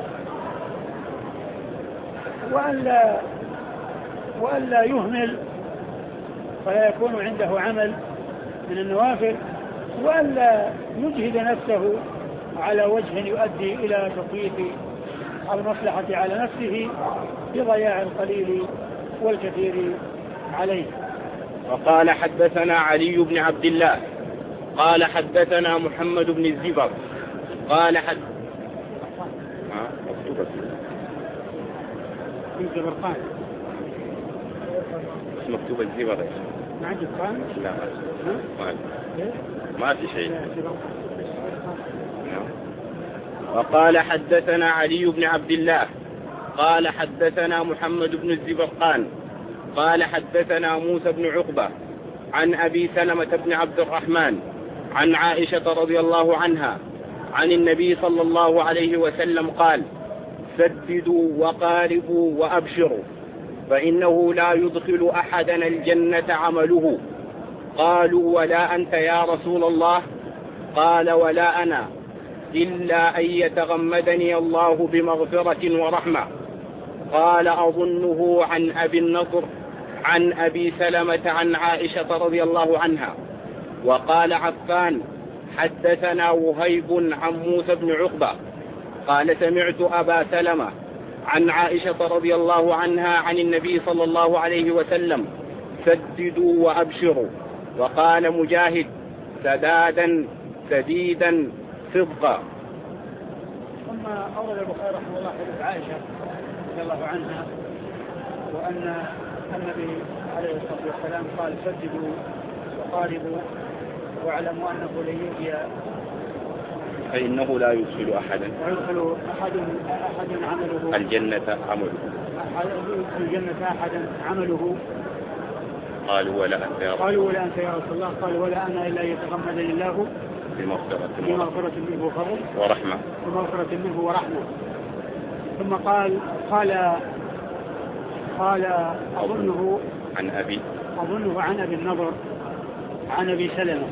وألا وألا يهمل فلا يكون عنده عمل من النوافل، وألا يجهد نفسه على وجه يؤدي إلى تفويت المصلحة على نفسه بضياع القليل والكثير عليه. وقال حدثنا علي بن عبد الله قال حدثنا محمد بن الزبر قال حد ها مكتوبة الزبرقان مكتوبة الزبر ما عندك قان؟ لا ما ما في شيء. وقال حدثنا علي بن عبد الله قال حدثنا محمد بن الزبرقان قال حدثنا موسى بن عقبة عن أبي سلمة بن عبد الرحمن عن عائشة رضي الله عنها عن النبي صلى الله عليه وسلم قال سددوا وقاربوا وأبشروا فإنه لا يدخل أحدنا الجنة عمله. قالوا ولا أنت يا رسول الله؟ قال ولا أنا إلا أن يتغمدني الله بمغفرة ورحمة. قال أظنه عن أبي النضر عن أبي سلمة عن عائشة رضي الله عنها. وقال عفان حدثنا وهيب عن موسى بن عقبة قال سمعت أبا سلمة عن عائشة رضي الله عنها عن النبي صلى الله عليه وسلم سددوا وأبشروا. وقال مجاهد سدادا سديدا صدقا. ثم أورد البخاري رحمه الله حديث عائشة رضي الله عنها وأن النبي عليه الصلاة والسلام قال سددوا وقاربوا واعلموا أنه لن يؤذي فإنه لا يدخل أحدا ويدخل أحد أحد عمله الجنة عمله يدخل الجنة أحدا عمله. قالوا ولا أنت يا رسول الله قالوا ولا أنت يا رسول الله قال ولا أنا إلا يتغمدني الله بمغفرة منه وفضل ورحمة بمغفرة منه ورحمة. ثم قال قال قال أظنه عن أبي أظنه عن أبي النضر عن أبي سلمة.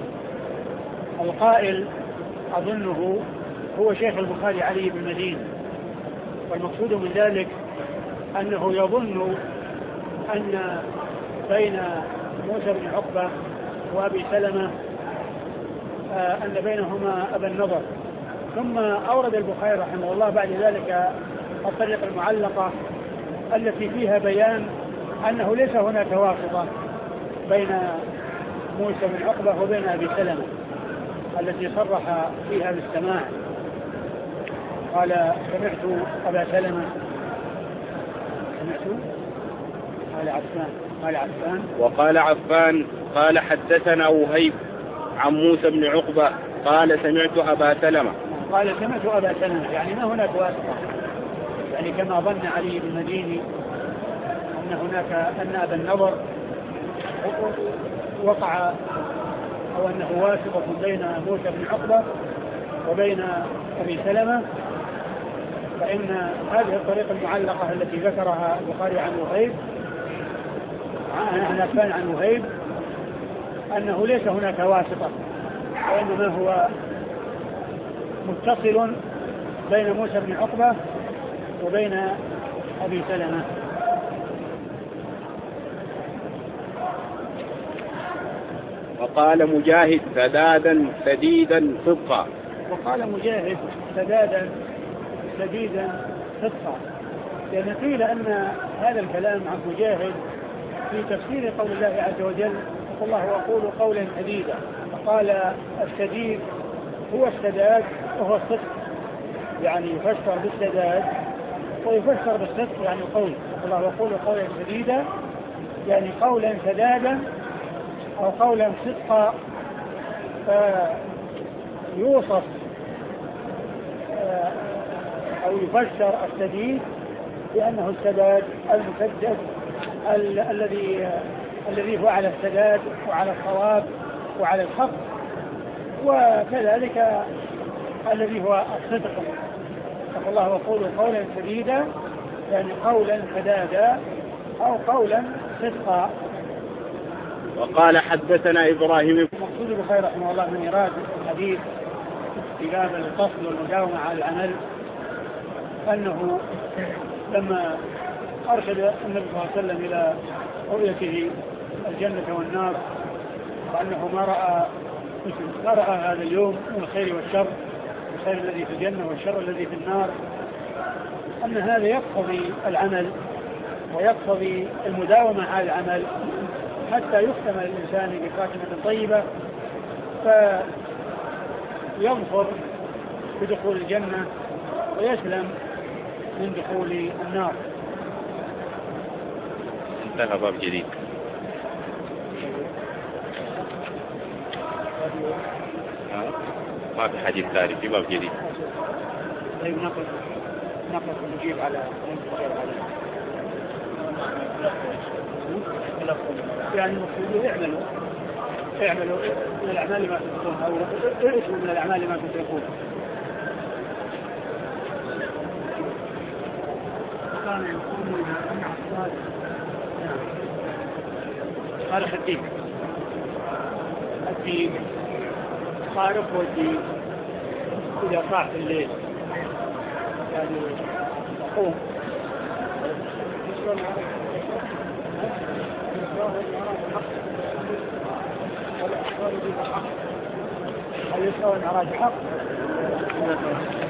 القائل أظنه هو شيخ البخاري علي بن المديني، والمقصود من ذلك أنه يظن أن بين موسى بن عقبة وأبي سلمة آه أن بينهما أبا النضر. ثم أورد البخاري رحمه الله بعد ذلك الطريقة المعلقة التي فيها بيان أنه ليس هناك واسطة بين موسى بن عقبة وبين أبي سلمة التي صرح فيها بالسماع. قال سمعت أبا سلمة سمعت قال عفان قال عفان وقال عفان قال حدثنا وهيب عن موسى بن عقبة قال سمعت أبا سلمة قال سمعت أبا سلمة، يعني ما هناك واسطة، يعني كما ظن علي بن المديني أن هناك أن أبا النضر وقع أو أنه واسطة بين موسى بن عقبة وبين أبي سلمة. فإن هذه الطريقة المعلقة التي ذكرها البخاري عن وهيب عن عفان عن وهيب أنه ليس هناك واسطة، وإنما هو متصل بين موسى بن عقبة وبين أبي سلمة. وقال مجاهد سدادا سديدا صدقا. وقال مجاهد سدادا سديدا صدقا، لأن قيل أن هذا الكلام عن مجاهد في تفسير قول الله عز وجل الله وقول قولا سديدا، قال السديد هو السداد وهو الصدق، يعني يفسر بالسداد ويفسر بالصدق يعني قول الله وقول قولا سديدا، يعني قولا سدادا أو قولا صدقا. فيوصف أو يفسر السديد بأنه السداد المسدد ال- الذي الذي هو على السداد وعلى الصواب وعلى الحق، وكذلك الذي هو الصدق. الله وقول قولا سديدا يعني قولا سدادا أو قولا صدقا. وقال حدثنا إبراهيم. المقصود بخير رحمه الله من إيراد الحديث في باب القصد والمداومة على العمل أنه لما أرشد النبي صلى الله عليه وسلم إلى رؤيته الجنة والنار، وأنه ما رأى ما رأى هذا اليوم من الخير والشر، الخير الذي في الجنة والشر الذي في النار، أن هذا يقتضي العمل ويقتضي المداومة على العمل حتى يختم الإنسان بخاتمة طيبة فيظفر بدخول الجنة ويسلم من دخول النار. انتهى باب جديد. ما في حديث ثاني في باب جديد. طيب نقص نقص نجيب على يعني المقصود اعملوا اعملوا من الأعمال ما تتركون أو ائتوا من الأعمال ما تتركون. كان يقول أن الصلاة خارق الدين الدين خارق والدين إذا صاح في الليل يعني قوم هل يسوى العراج حق؟